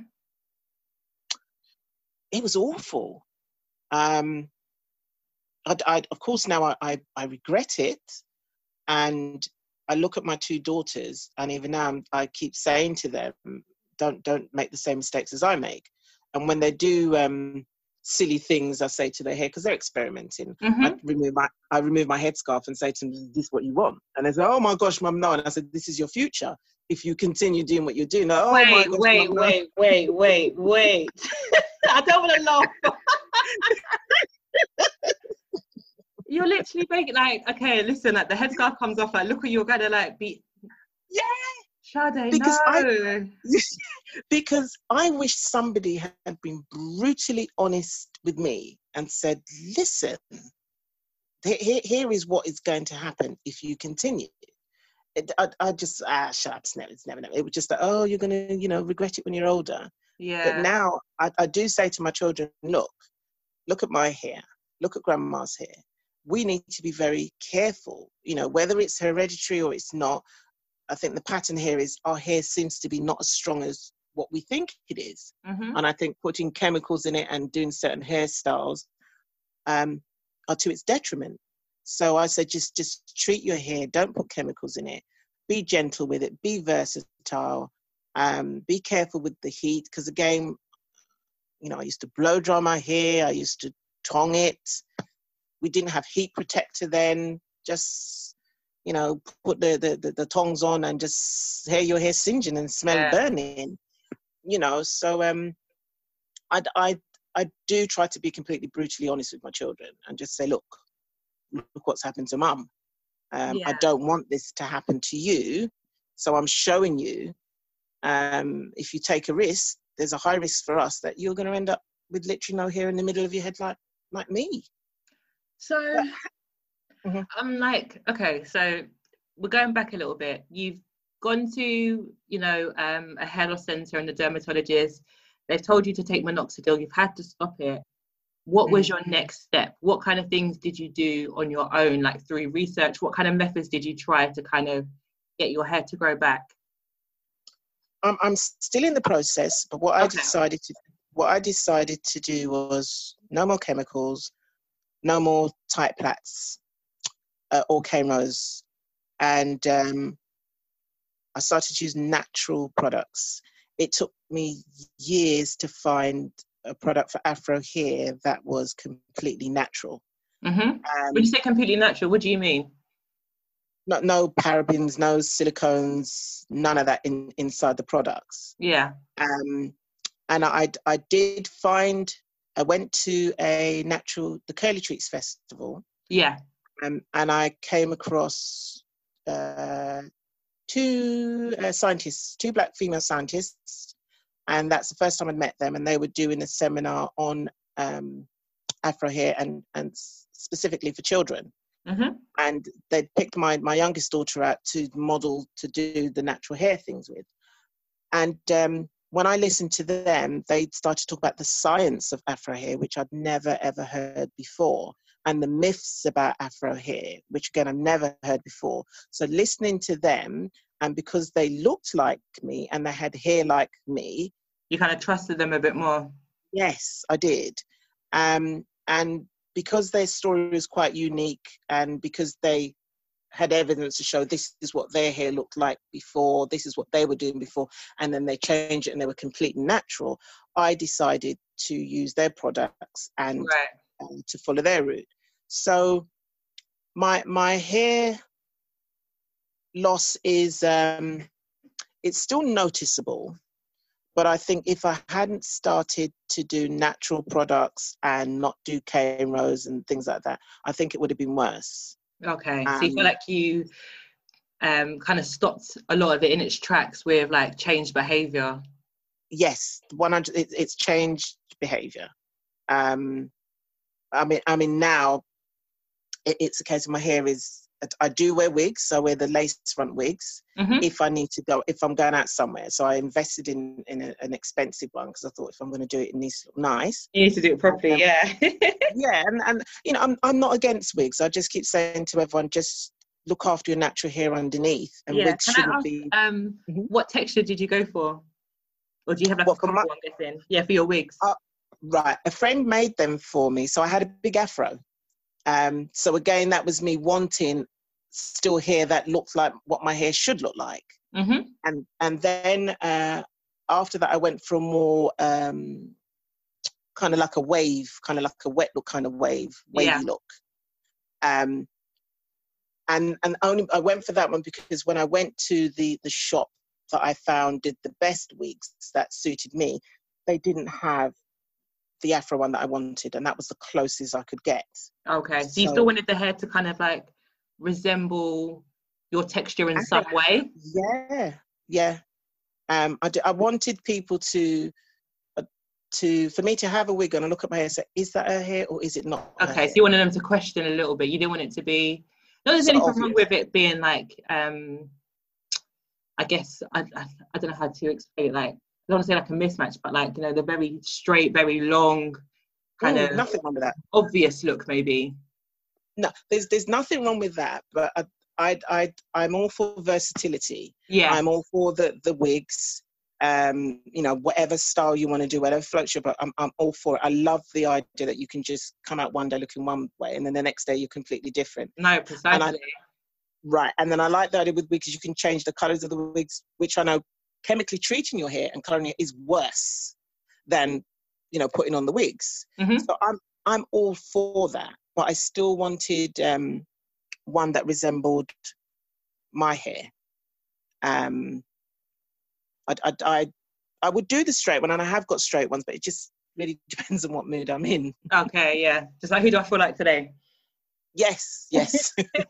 It was awful. Um, I, I, of course, now I, I, I regret it. And I look at my two daughters, and even now I'm, I keep saying to them, don't don't make the same mistakes as I make. And when they do um, silly things, I say to their hair, because they're experimenting, Mm-hmm. I remove my I remove my headscarf and say to them, is this what you want? And they say, oh my gosh, Mum, no. And I said, this is your future. If you continue doing what you're doing, oh wait, my gosh, wait, Mum, no. wait, wait, wait, wait. I don't want to laugh. You're literally making like, okay, listen, like the headscarf comes off, like, look, you're gonna like be, Yeah, Sade, because no. I because I wish somebody had been brutally honest with me and said, listen, here, here is what is going to happen if you continue. It, I, I just, ah, shut up, it's never, it's never, never. It was just like, oh, you're going to, you know, regret it when you're older. Yeah. But now I, I do say to my children, look, look at my hair, look at grandma's hair. We need to be very careful, you know, whether it's hereditary or it's not. I think the pattern here is our hair seems to be not as strong as what we think it is. Mm-hmm. And I think putting chemicals in it and doing certain hairstyles um, are to its detriment. So I said, just, just treat your hair. Don't put chemicals in it. Be gentle with it. Be versatile. Um, be careful with the heat. Because again, you know, I used to blow dry my hair. I used to tong it. We didn't have heat protector then. Just, you know, put the, the, the, the tongs on and just hear your hair singeing and smell Yeah. burning, you know. So um, I, I, I do try to be completely brutally honest with my children and just say, look, look what's happened to Mum. Um, Yeah. I don't want this to happen to you. So I'm showing you, um, if you take a risk, there's a high risk for us that you're going to end up with literally no hair in the middle of your head like, like me. So mm-hmm. I'm like, okay, so we're going back a little bit. You've gone to, you know, um, a hair loss centre and the dermatologist. They've told you to take minoxidil. You've had to stop it. What was your next step? What kind of things did you do on your own, like through research? What kind of methods did you try to kind of get your hair to grow back? I'm I'm still in the process, but what I Okay. decided to what I decided to do was no more chemicals, no more tight plaits uh, or K-Rose, and um, I started to use natural products. It took me years to find a product for Afro hair that was completely natural. Mm-hmm. Um, when you say completely natural, what do you mean? No, no parabens, no silicones, none of that in, inside the products. Yeah. Um, and I, I did find, I went to a natural, the Curly Treats Festival. Yeah. Um, and I came across uh, two uh, scientists, two black female scientists. And that's the first time I'd met them. And they were doing a seminar on um, Afro hair and, and specifically for children. Mm-hmm. And they picked my, my youngest daughter out to model to do the natural hair things with. And um, when I listened to them, they started to talk about the science of Afro hair, which I'd never, ever heard before. And the myths about Afro hair, which again, I've never heard before. So listening to them, and because they looked like me and they had hair like me. You kind of trusted them a bit more. Yes, I did. Um, and because their story was quite unique and because they had evidence to show this is what their hair looked like before, this is what they were doing before, and then they changed it and they were completely natural, I decided to use their products and right. um, to follow their route. So my my hair loss is, um, it's still noticeable, but I think if I hadn't started to do natural products and not do K-Rose and things like that, I think it would have been worse. Okay, Um, so you feel like you um, kind of stopped a lot of it in its tracks with like changed behaviour? Yes, one hundred. It, it's changed behaviour. Um, I mean, I mean now it, it's a case of my hair is, I do wear wigs. So I wear the lace front wigs Mm-hmm. if I need to go, if I'm going out somewhere. So I invested in, in a, an expensive one because I thought if I'm going to do it, it needs to look nice. You need to do it properly, um, yeah. yeah, and, and you know, I'm I'm not against wigs. I just keep saying to everyone, just look after your natural hair underneath. And Yeah. wigs Can shouldn't I ask, be. um, Mhm. what texture did you go for? Or do you have like What, a for couple, my- I'm guessing? Yeah, for your wigs. Uh, right, a friend made them for me, so I had a big afro. Um, so again, that was me wanting still hair that looked like what my hair should look like. Mm-hmm. And and then uh, after that, I went for a more um, kind of like a wave, kind of like a wet look, kind of wave, wavy Yeah. look. Um, and and only I went for that one because when I went to the the shop that I found did the best wigs that suited me, they didn't have the afro one that I wanted, and that was the closest I could get. Okay. So, So you still wanted the hair to kind of like resemble your texture in afro, some way? yeah, yeah. Um, I, d- I wanted people to uh, to for me to have a wig on and look at my hair and say, is that her hair or is it not her Okay. hair? So you wanted them to question a little bit. You didn't want it to be, no, there's So anything obvious. wrong with it being like, um, I guess, I, I, I don't know how to explain it. Like, I don't want to say like a mismatch, but like, you know, the very straight, very long, kind Mm, of nothing wrong with that. obvious look, maybe. No, there's there's nothing wrong with that. But I I I I'm all for versatility. Yeah. I'm all for the the wigs. Um, you know, whatever style you want to do, whatever floats your boat, I'm I'm all for it. I love the idea that you can just come out one day looking one way, and then the next day you're completely different. No, precisely. And I, right, and then I like the idea with wigs, you can change the colours of the wigs, which I know chemically treating your hair and colouring it is worse than, you know, putting on the wigs. Mm-hmm. So I'm I'm all for that, but I still wanted um, one that resembled my hair. Um, I, I, I, I would do the straight one, and I have got straight ones, but it just really depends on what mood I'm in. Okay, yeah. Just like, who do I feel like today? Yes, yes.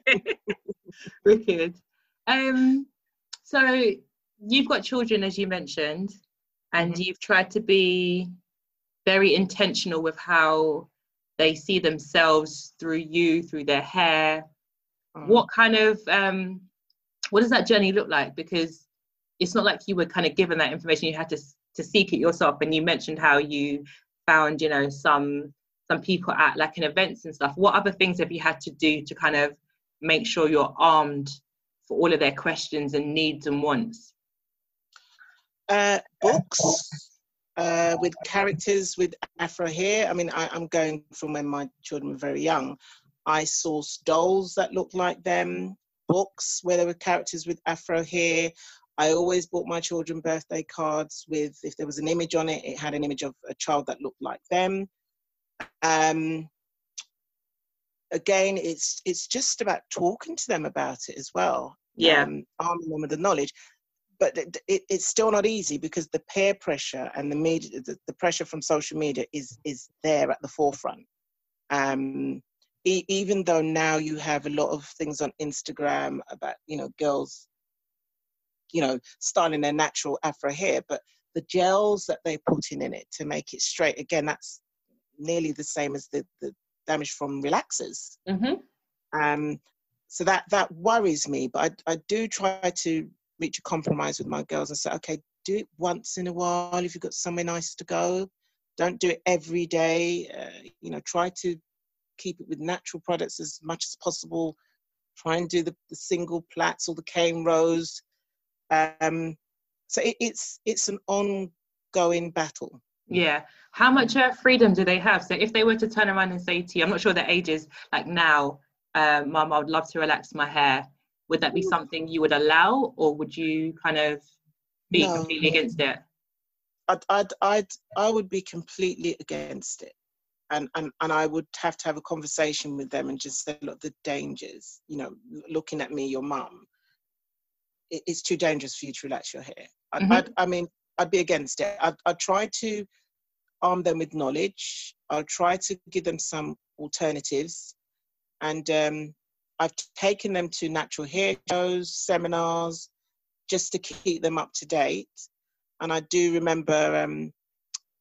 Wicked. Um, so you've got children, as you mentioned, and Mm-hmm. you've tried to be very intentional with how they see themselves through you, through their hair. Mm. What kind of, um, what does that journey look like? Because it's not like you were kind of given that information, you had to to seek it yourself. And you mentioned how you found, you know, some some people at like in events and stuff. What other things have you had to do to kind of make sure you're armed for all of their questions and needs and wants? Uh, books uh, with characters with afro hair. I mean, I, I'm going from when my children were very young. I sourced dolls that looked like them, books where there were characters with afro hair. I always bought my children birthday cards with, if there was an image on it, it had an image of a child that looked like them. Um, again, it's it's just about talking to them about it as well. Yeah. Um, arming them with the knowledge. But it, it, it's still not easy because the peer pressure and the media, the, the pressure from social media is is there at the forefront. Um, e- even though now you have a lot of things on Instagram about, you know, girls, you know, styling their natural afro hair, but the gels that they put in, in it to make it straight, again, that's nearly the same as the, the damage from relaxers. Mm-hmm. Um, so that that worries me, but I, I do try to reach a compromise with my girls and say, okay, do it once in a while if you've got somewhere nice to go. Don't do it every day. Uh, you know, try to keep it with natural products as much as possible. Try and do the, the single plaits or the cane rows. Um, so it, it's it's an ongoing battle. Yeah. How much uh, freedom do they have? So if they were to turn around and say to you, I'm not sure their age is, like now, uh, Mum, I would love to relax my hair. Would that be something you would allow, or would you kind of be No. completely against it? I'd, I'd, I'd, I would be completely against it. And, and, and I would have to have a conversation with them and just say, look, the dangers, you know, looking at me, your mum, it, it's too dangerous for you to relax your hair. I'd, Mm-hmm. I'd, I mean, I'd be against it. I'd, I'd try to arm them with knowledge. I'll try to give them some alternatives. And um, I've taken them to natural hair shows, seminars, just to keep them up to date. And I do remember um,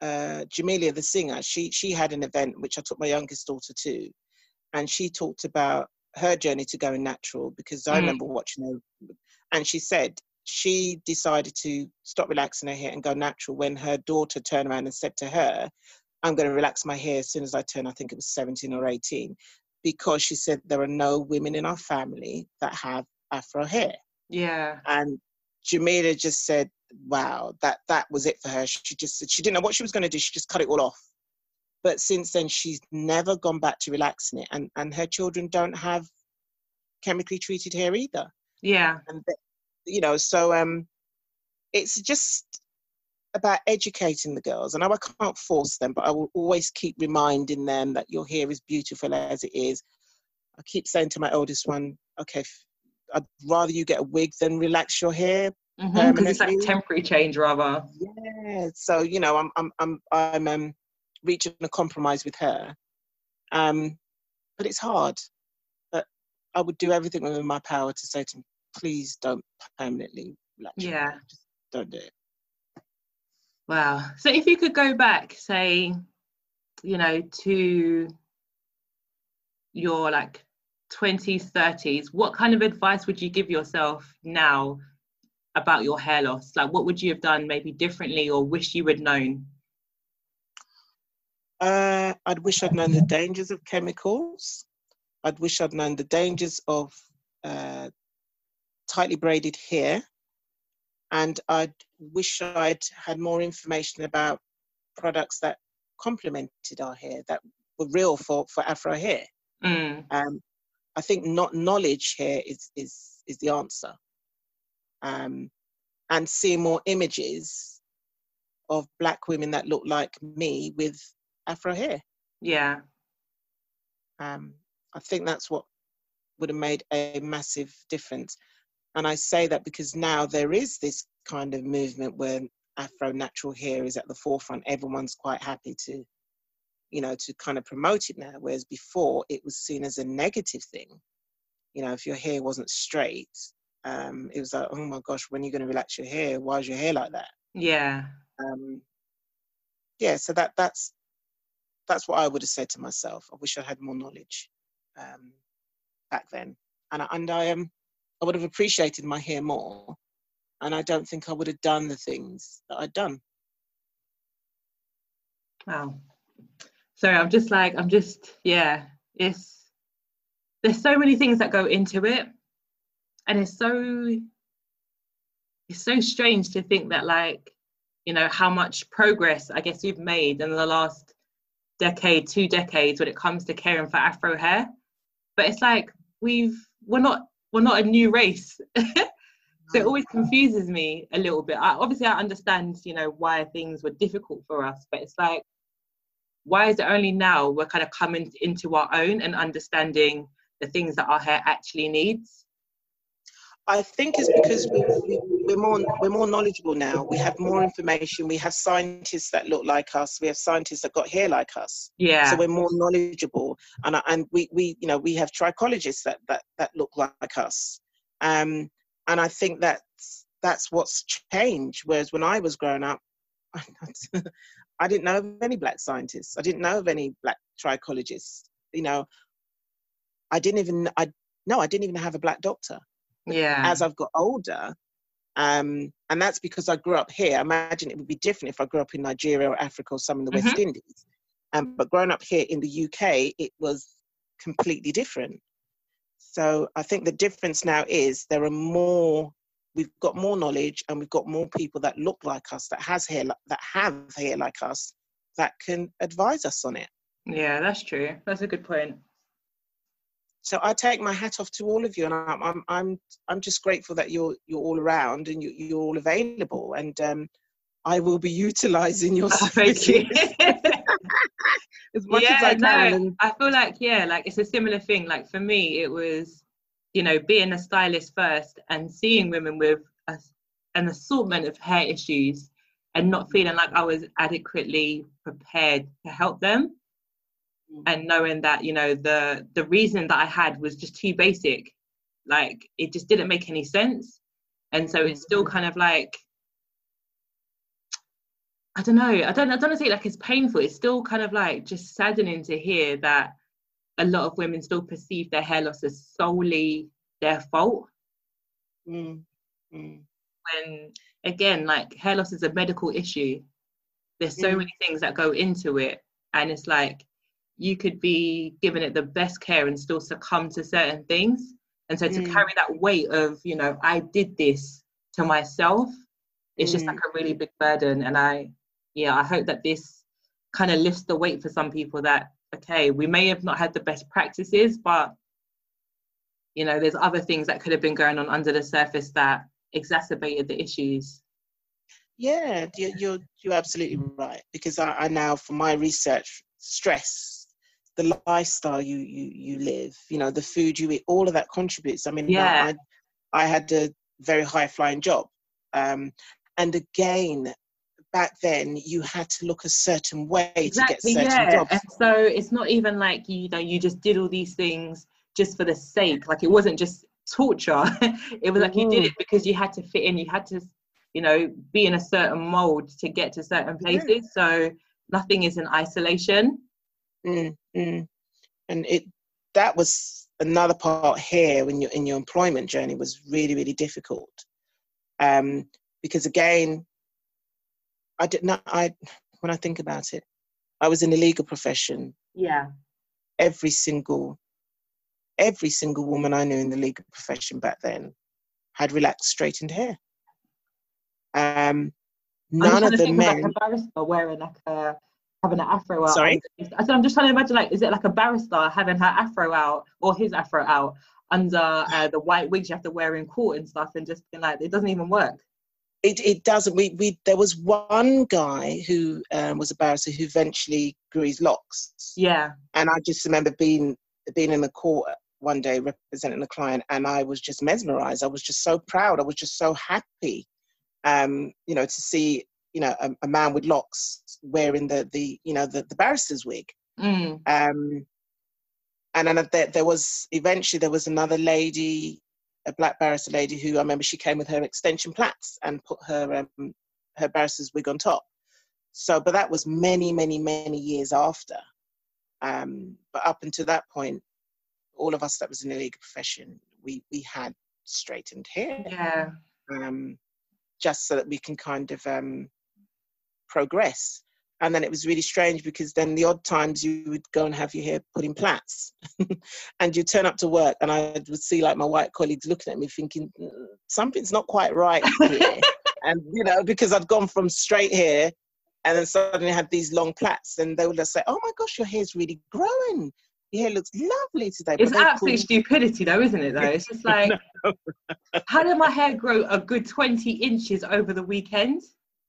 uh, Jamelia, the singer, she she had an event which I took my youngest daughter to, and she talked about her journey to going natural, because I Mm. remember watching her, and she said she decided to stop relaxing her hair and go natural when her daughter turned around and said to her, I'm going to relax my hair as soon as I turn, I think it was seventeen or eighteen, because she said there are no women in our family that have Afro hair. Yeah. And Jamelia just said, wow, that, that was it for her. She just said, she didn't know what she was going to do. She just cut it all off. But since then, she's never gone back to relaxing it. And, and her children don't have chemically treated hair either. Yeah. And, you know, so um, it's just about educating the girls. I know I can't force them, but I will always keep reminding them that your hair is beautiful as it is. I keep saying to my oldest one, okay, I'd rather you get a wig than relax your hair Mm-hmm, permanently. because it's like temporary change, rather. Yeah. So you know, I'm I'm I'm I'm um, reaching a compromise with her, um, but it's hard. But I would do everything within my power to say to them, please don't permanently relax your Yeah. hair. Just don't do it. Wow. So if you could go back, say, you know, to your like twenties, thirties, what kind of advice would you give yourself now about your hair loss? Like, what would you have done maybe differently or wish you had known? Uh, I'd wish I'd known the dangers of chemicals. I'd wish I'd known the dangers of uh, tightly braided hair. And I'd wish I'd had more information about products that complemented our hair, that were real for, for Afro hair. Mm. Um, I think not knowledge here is, is, is the answer. Um, and seeing more images of Black women that look like me with Afro hair. Yeah. Um, I think that's what would have made a massive difference. And I say that because now there is this kind of movement where Afro natural hair is at the forefront. Everyone's quite happy to, you know, to kind of promote it now. Whereas before it was seen as a negative thing. You know, if your hair wasn't straight, um, it was like, oh my gosh, when are you going to relax your hair? Why is your hair like that? Yeah. Um, yeah, so that that's that's what I would have said to myself. I wish I had more knowledge um, back then, and I, and I um I would have appreciated my hair more, and I don't think I would have done the things that I'd done. Wow. Sorry, I'm just like I'm just yeah. It's there's so many things that go into it, and it's so it's so strange to think that, like, you know, how much progress I guess we've made in the last decade, two decades when it comes to caring for Afro hair. But it's like we've we're not we're not a new race. So it always confuses me a little bit. I, obviously I understand, you know, why things were difficult for us, but it's like, why is it only now we're kind of coming into our own and understanding the things that our hair actually needs? I think it's because we, we, we're more we're more knowledgeable now. We have more information. We have scientists that look like us. We have scientists that got hair like us. Yeah. So we're more knowledgeable, and and we we you know we have trichologists that that that look like us. Um, and I think that's that's what's changed. Whereas when I was growing up, I didn't know of any Black scientists. I didn't know of any Black trichologists. You know, I didn't even I no I didn't even have a Black doctor. Yeah. As I've got older, um, and that's because I grew up here. I imagine it would be different if I grew up in Nigeria or Africa or some in the mm-hmm. West Indies. Um, but growing up here in the U K, it was completely different. So I think the difference now is there are more, we've got more knowledge, and we've got more people that look like us, that has hair, that have hair like us, that can advise us on it. Yeah, that's true. That's a good point. So I take my hat off to all of you, and I'm I'm I'm I'm just grateful that you're you're all around and you, you're all available, and um, I will be utilising your oh, services as much yeah, as I can. No, I feel like yeah, like it's a similar thing. Like for me, it was, you know, being a stylist first and seeing women with a, an assortment of hair issues and not feeling like I was adequately prepared to help them. And knowing that, you know, the the reason that I had was just too basic, like it just didn't make any sense. And so it's still kind of like, I don't know. I don't. I don't say like it's painful. It's still kind of like just saddening to hear that a lot of women still perceive their hair loss as solely their fault. Mm. Mm. When again, like hair loss is a medical issue. There's so Mm. many things that go into it, and it's like you could be given it the best care and still succumb to certain things. And so to Mm. carry that weight of, you know, I did this to myself, it's just like Mm. a really big burden. And I, yeah, I hope that this kind of lifts the weight for some people that, okay, we may have not had the best practices, but, you know, there's other things that could have been going on under the surface that exacerbated the issues. Yeah, you're, you're, you're absolutely right. Because I, I now, from my research, stress, the lifestyle you, you, you live, you know, the food you eat, all of that contributes. I mean, Yeah. I, I had a very high flying job. Um, and again, back then you had to look a certain way Exactly, to get certain yeah. jobs. And so it's not even like, you know, you just did all these things just for the sake. Like it wasn't just torture. It was like you did it because you had to fit in. You had to, you know, be in a certain mold to get to certain places. Yeah. So nothing is in isolation. Mm, mm. And it that was another part here when you're in your employment journey was really, really difficult. Um, because again, I did not, I, when I think about it, I was in the legal profession. Yeah. Every single, every single woman I knew in the legal profession back then had relaxed, straightened hair. Um, none of the men. Like a barrister wearing like a, having an afro out. Sorry? I said, I'm just trying to imagine, like, is it like a barrister having her afro out or his afro out under uh, the white wigs you have to wear in court and stuff, and just being like, it doesn't even work. It it doesn't. We we there was one guy who um, was a barrister who eventually grew his locks. Yeah. And I just remember being being in the court one day representing a client, and I was just mesmerized. I was just so proud. I was just so happy, um, you know, to see you know a, a man with locks wearing the the you know the, the barrister's wig. Mm. Um, and then there, there was eventually there was another lady, a black barrister lady, who I remember she came with her extension plaits and put her um, her barrister's wig on top. So, but that was many, many, many years after. Um, but up until that point, all of us that was in the legal profession, we we had straightened hair. Yeah. Um, just so that we can kind of um, progress. And then it was really strange because then the odd times you would go and have your hair put in plaits and you turn up to work and I would see like my white colleagues looking at me thinking, something's not quite right here. And, you know, because I'd gone from straight hair and then suddenly had these long plaits and they would just say, oh my gosh, your hair's really growing. Your hair looks lovely today. It's but absolute pulled... stupidity though, isn't it though? It's just like, no. How did my hair grow a good twenty inches over the weekend?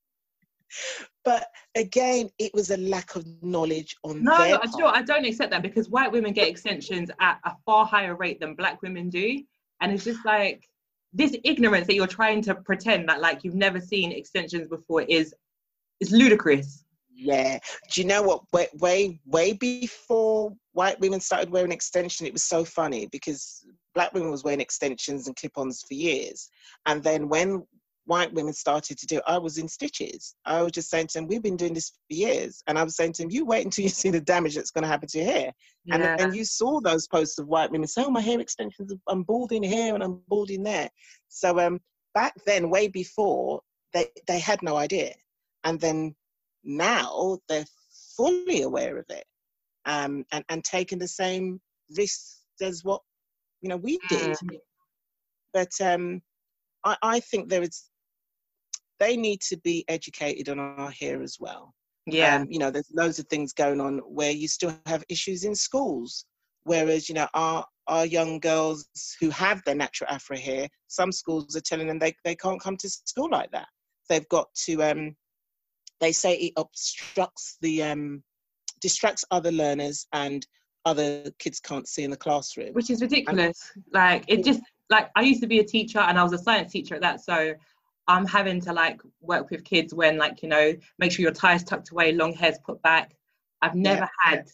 But again, it was a lack of knowledge on no, their part. No, I don't accept that because white women get extensions at a far higher rate than black women do. And it's just like, this ignorance that you're trying to pretend that like you've never seen extensions before is is ludicrous. Yeah. Do you know what? Way, way, way before white women started wearing extension, it was so funny because black women was wearing extensions and clip-ons for years. And then when white women started to do it, I was in stitches. I was just saying to them, we've been doing this for years. And I was saying to them, you wait until you see the damage that's going to happen to your hair. Yeah. And, and you saw those posts of white women say, oh, my hair extensions, I'm balding here and I'm balding there. So um, back then, way before, they, they had no idea. And then now they're fully aware of it um, and, and taking the same risks as what, you know, we did. Mm. But um, I, I think there is, they need to be educated on our hair as well. Yeah. Um, you know, there's loads of things going on where you still have issues in schools. Whereas, you know, our, our young girls who have their natural afro hair, some schools are telling them they, they can't come to school like that. They've got to, um, they say it obstructs the, um, distracts other learners and other kids can't see in the classroom. Which is ridiculous. And, like, it just, like, I used to be a teacher and I was a science teacher at that. So I'm having to, like, work with kids when, like, you know, make sure your tie's tucked away, long hair's put back. I've never yeah. had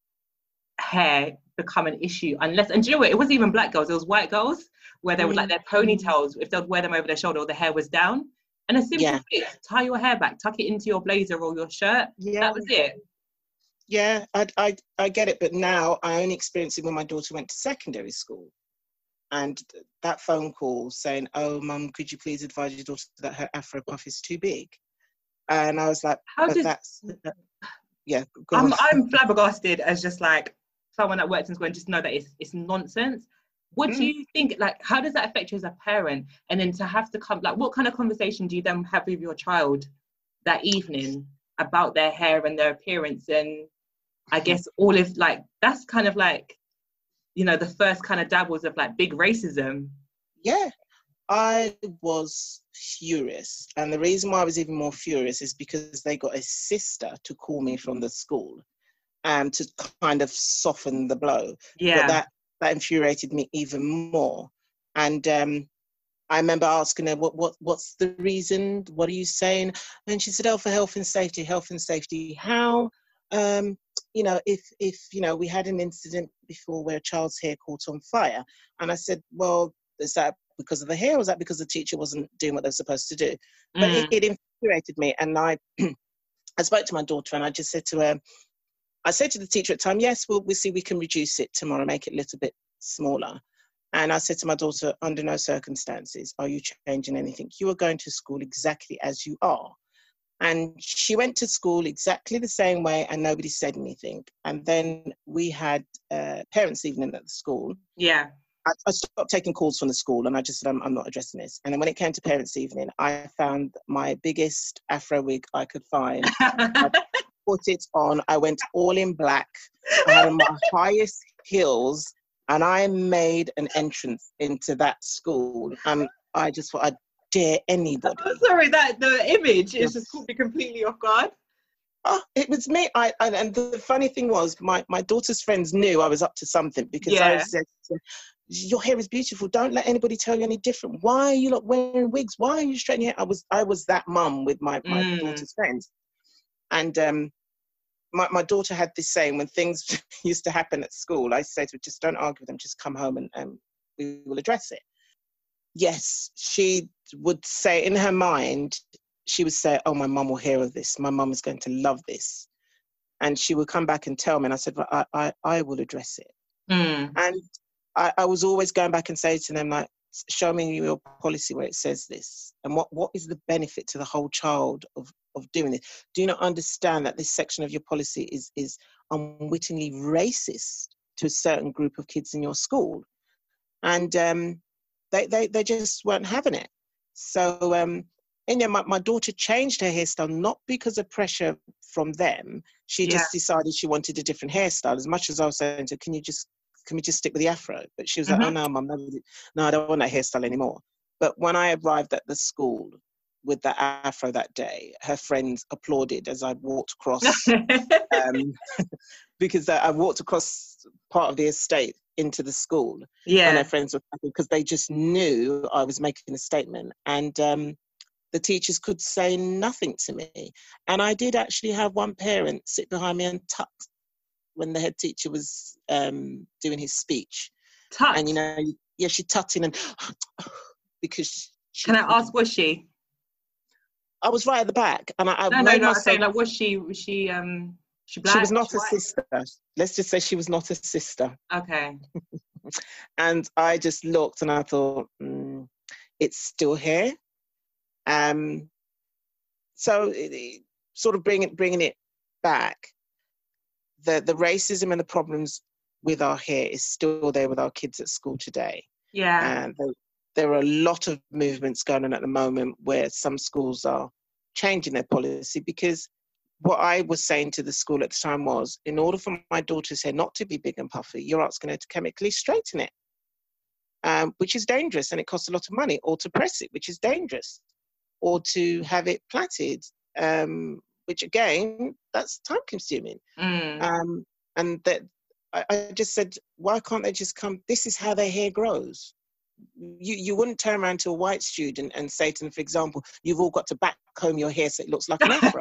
hair become an issue unless, and do you know what, it wasn't even black girls, it was white girls where they would, like, their ponytails, if they would wear them over their shoulder or the hair was down. And a simple Yeah. fix, tie your hair back, tuck it into your blazer or your shirt. Yeah. That was it. Yeah, I, I, I get it. But now I only experienced it when my daughter went to secondary school. And that phone call saying, oh, mum, could you please advise your daughter that her afro puff is too big? And I was like, How but did that's, that, yeah, go I'm, on. I'm flabbergasted as just like someone that works in school and just know that it's, it's nonsense. What do Mm. you think, like, how does that affect you as a parent? And then to have to come, like, what kind of conversation do you then have with your child that evening about their hair and their appearance? And I guess all is like, that's kind of like, you know, the first kind of dabbles of like big racism. Yeah, I was furious. And the reason why I was even more furious is because they got a sister to call me from the school and to kind of soften the blow. Yeah. But that, that infuriated me even more. And um, I remember asking her, what, what, what's the reason? What are you saying? And she said, oh, for health and safety, health and safety. How? Um, you know, if, if, you know, we had an incident before where a child's hair caught on fire. And I said, well, is that because of the hair or was that because the teacher wasn't doing what they were supposed to do? But Mm. it, it infuriated me. And I, I spoke to my daughter and I just said to her, I said to the teacher at the time, yes, we'll, we'll see, we can reduce it tomorrow, make it a little bit smaller. And I said to my daughter, under no circumstances are you changing anything. You are going to school exactly as you are. And she went to school exactly the same way and nobody said anything. And then we had uh, parents' evening at the school. Yeah. I, I stopped taking calls from the school and I just said, I'm, I'm not addressing this. And then when it came to parents' evening, I found my biggest afro wig I could find. I put it on. I went all in black. I had on my highest heels and I made an entrance into that school. And I just thought I'd dare anybody. I'm sorry, that the image is just caught me completely off guard. Oh, it was me. I, I and the funny thing was, my, my daughter's friends knew I was up to something because Yeah. I said, your hair is beautiful. Don't let anybody tell you any different. Why are you not wearing wigs? Why are you straightening your hair? I was I was that mum with my, my Mm. daughter's friends. And um, my, my daughter had this saying when things used to happen at school, I say to her, just don't argue with them, just come home and um, we will address it. Yes, she would say in her mind, she would say, oh, my mum will hear of this. My mum is going to love this. And she would come back and tell me. And I said, well, I, I, I will address it. Mm. And I, I was always going back and say to them, like, show me your policy where it says this. And what, what is the benefit to the whole child of, of doing this? Do you not understand that this section of your policy is, is unwittingly racist to a certain group of kids in your school? And um, they, they, they just weren't having it. So, um, and yeah, my, my daughter changed her hairstyle, not because of pressure from them. She Yeah. just decided she wanted a different hairstyle. As much as I was saying to her, can you just, can we just stick with the afro? But she was Mm-hmm. like, oh no, mum, no, I don't want that hairstyle anymore. But when I arrived at the school with that afro that day, her friends applauded as I walked across, um, because I, I walked across part of the estate into the school. Yeah. And her friends were happy because they just knew I was making a statement. And um, the teachers could say nothing to me. And I did actually have one parent sit behind me and tut when the head teacher was um, doing his speech. Tut. And, you know, yeah, she tutting and because she, Can I ask, was she? I was right at the back. And I, I No, no, made no. I'm myself, saying, like, was she, was she, um, she black? she was not she a white? sister. Let's just say she was not a sister. Okay. And I just looked and I thought, mm, it's still here. Um, so it, it, sort of bringing bringing it back, the the racism and the problems with our hair is still there with our kids at school today. Yeah. And there, there are a lot of movements going on at the moment where some schools are changing their policy, because what I was saying to the school at the time was, in order for my daughter's hair not to be big and puffy, you're asking her to chemically straighten it, um, which is dangerous and it costs a lot of money, or to press it, which is dangerous, or to have it plaited, um, which again, that's time consuming. Mm. Um, and that I, I just said, why can't they just come, this is how their hair grows. You you wouldn't turn around to a white student and say to them, for example, you've all got to back comb your hair so it looks like an afro.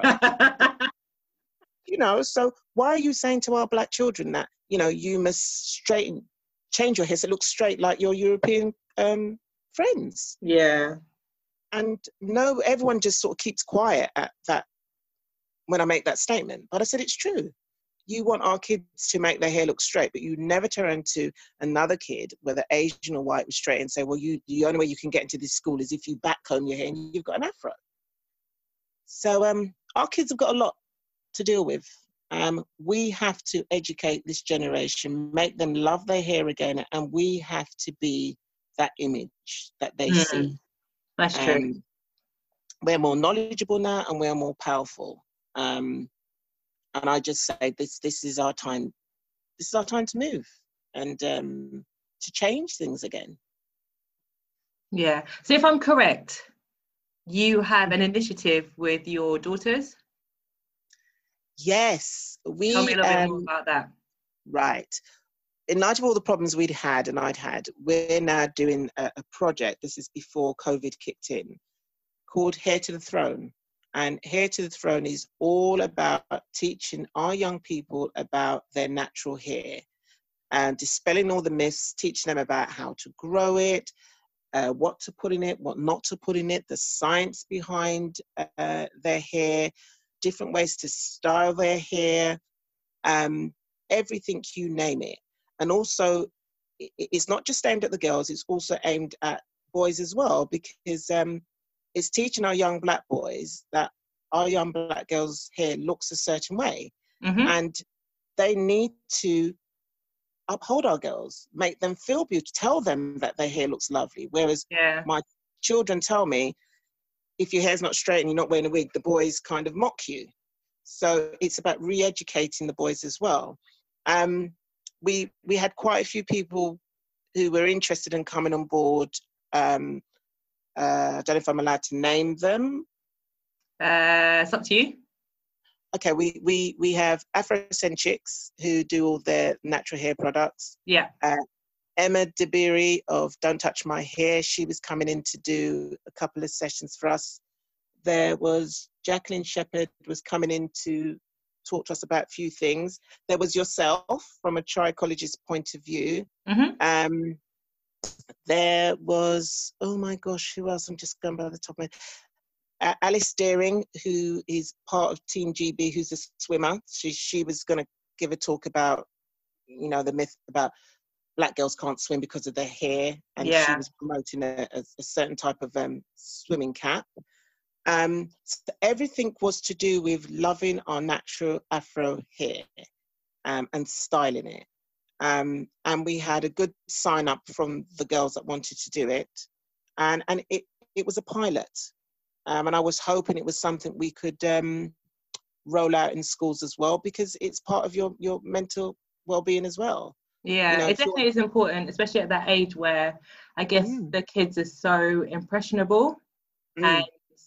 You know, so why are you saying to our black children that, you know, you must straighten, change your hair so it looks straight like your European um, friends? Yeah. and no, everyone just sort of keeps quiet at that when I make that statement. But I said, it's true. You want our kids to make their hair look straight, but you never turn to another kid, whether Asian or white, with straight and say, well, you, the only way you can get into this school is if you backcomb your hair and you've got an afro. So um, our kids have got a lot to deal with. Um, we have to educate this generation, make them love their hair again, and we have to be that image that they mm, see. That's true. Um, we're more knowledgeable now, and we're more powerful. Um, and I just say this: this is our time. This is our time to move and um, to change things again. Yeah. So, if I'm correct, you have an initiative with your daughters. Yes, we. Tell me a little um, bit more about that. Right. In light of all the problems we'd had and I'd had, we're now doing a, a project. This is before COVID kicked in, called Hair to the Throne. And Hair to the Throne is all about teaching our young people about their natural hair and dispelling all the myths, teaching them about how to grow it, uh, what to put in it, what not to put in it, the science behind uh, their hair, different ways to style their hair, um, everything, you name it. And also, it's not just aimed at the girls, it's also aimed at boys as well, because um, it's teaching our young black boys that our young black girls' hair looks a certain way. Mm-hmm. And they need to uphold our girls, make them feel beautiful, tell them that their hair looks lovely. Whereas yeah. my children tell me, if your hair's not straight and you're not wearing a wig, the boys kind of mock you. So it's about re-educating the boys as well. Um, we we had quite a few people who were interested in coming on board. Um, uh, I don't know if I'm allowed to name them. Uh, it's up to you. Okay, we we we have Afrocentrics who do all their natural hair products. Yeah. Uh, Emma Debiri of Don't Touch My Hair, she was coming in to do a couple of sessions for us. There was Jacqueline Shepherd was coming in to talk to us about a few things. There was yourself from a trichologist point of view. Mm-hmm. Um, there was, oh my gosh, who else? I'm just going by the top of my head. Uh, Alice Deering, who is part of Team G B, who's a swimmer. She she was going to give a talk about, you know, the myth about black girls can't swim because of their hair, and yeah. she was promoting a, a, a certain type of um, swimming cap. Um, so everything was to do with loving our natural Afro hair um, and styling it. Um, and we had a good sign up from the girls that wanted to do it, and and it it was a pilot. Um, and I was hoping it was something we could um, roll out in schools as well, because it's part of your, your mental well-being as well. Yeah, you know, it definitely is important, especially at that age where I guess mm. the kids are so impressionable. Mm. And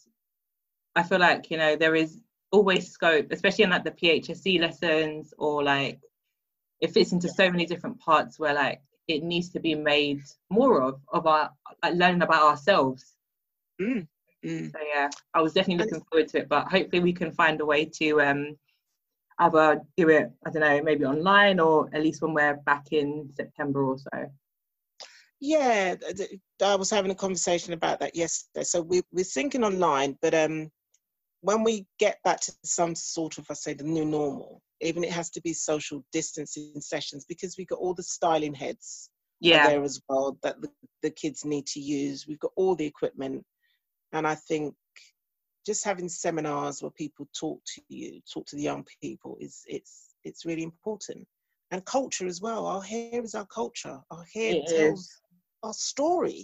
I feel like, you know, there is always scope, especially in like the P H S C lessons, or like it fits into so many different parts where like it needs to be made more of, of our like learning about ourselves. Mm. Mm. So yeah, I was definitely looking forward to it, but hopefully we can find a way to um either do it, I don't know, maybe online, or at least when we're back in September or so. Yeah, I was having a conversation about that yesterday. So we, we're thinking online, but um when we get back to some sort of, I say, the new normal, even it has to be social distancing sessions, because we've got all the styling heads yeah. there as well that the, the kids need to use. We've got all the equipment. And I think just having seminars where people talk to you, talk to the young people, is it's it's really important. And culture as well. Our hair is our culture. Our hair it tells is. our story.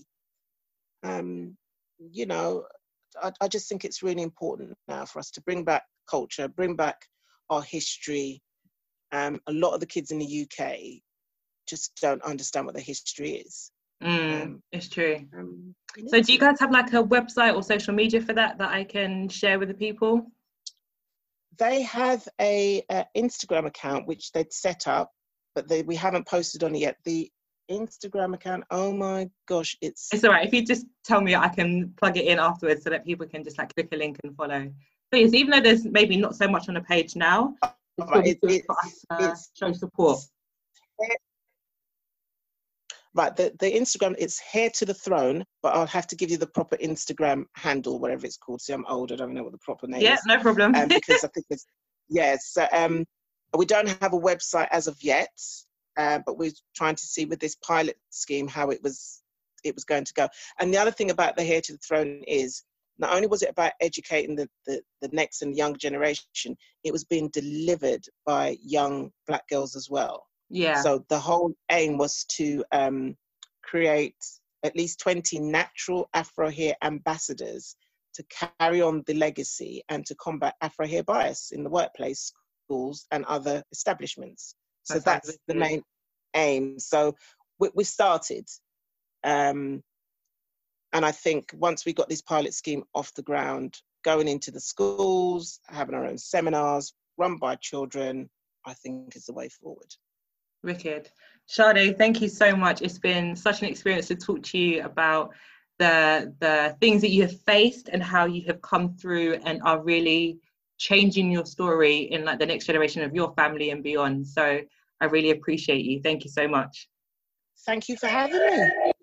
Um, you know, I, I just think it's really important now for us to bring back culture, bring back our history. Um, a lot of the kids in the U K just don't understand what their history is. Mm, um, it's true. Um, so do you guys have like a website or social media for that that I can share with the people? They have a, a Instagram account which they'd set up, but they, we haven't posted on it yet. The Instagram account, oh my gosh, it's... It's all right. If you just tell me, I can plug it in afterwards so that people can just like click a link and follow. Please, even though there's maybe not so much on the page now, it's, right, it, it's, for us, uh, it's show support. Right, the, the Instagram, it's Hair to the Throne, but I'll have to give you the proper Instagram handle, whatever it's called. See, I'm old, I don't know what the proper name yeah, is. no problem. Um, because I think it's, yes, yeah, so, um, we don't have a website as of yet, uh, but we're trying to see with this pilot scheme how it was, it was going to go. And the other thing about the Hair to the Throne is, not only was it about educating the, the, the next and younger generation, it was being delivered by young Black girls as well. Yeah. So the whole aim was to um, create at least twenty natural Afro hair ambassadors to carry on the legacy and to combat Afro hair bias in the workplace, schools, and other establishments. So That that's the main aim. So we, we started. Um, and I think once we got this pilot scheme off the ground, going into the schools, having our own seminars run by children, I think is the way forward. Wicked. Sade, thank you so much. It's been such an experience to talk to you about the the things that you have faced and how you have come through and are really changing your story in like the next generation of your family and beyond. So I really appreciate you. Thank you so much. Thank you for having me.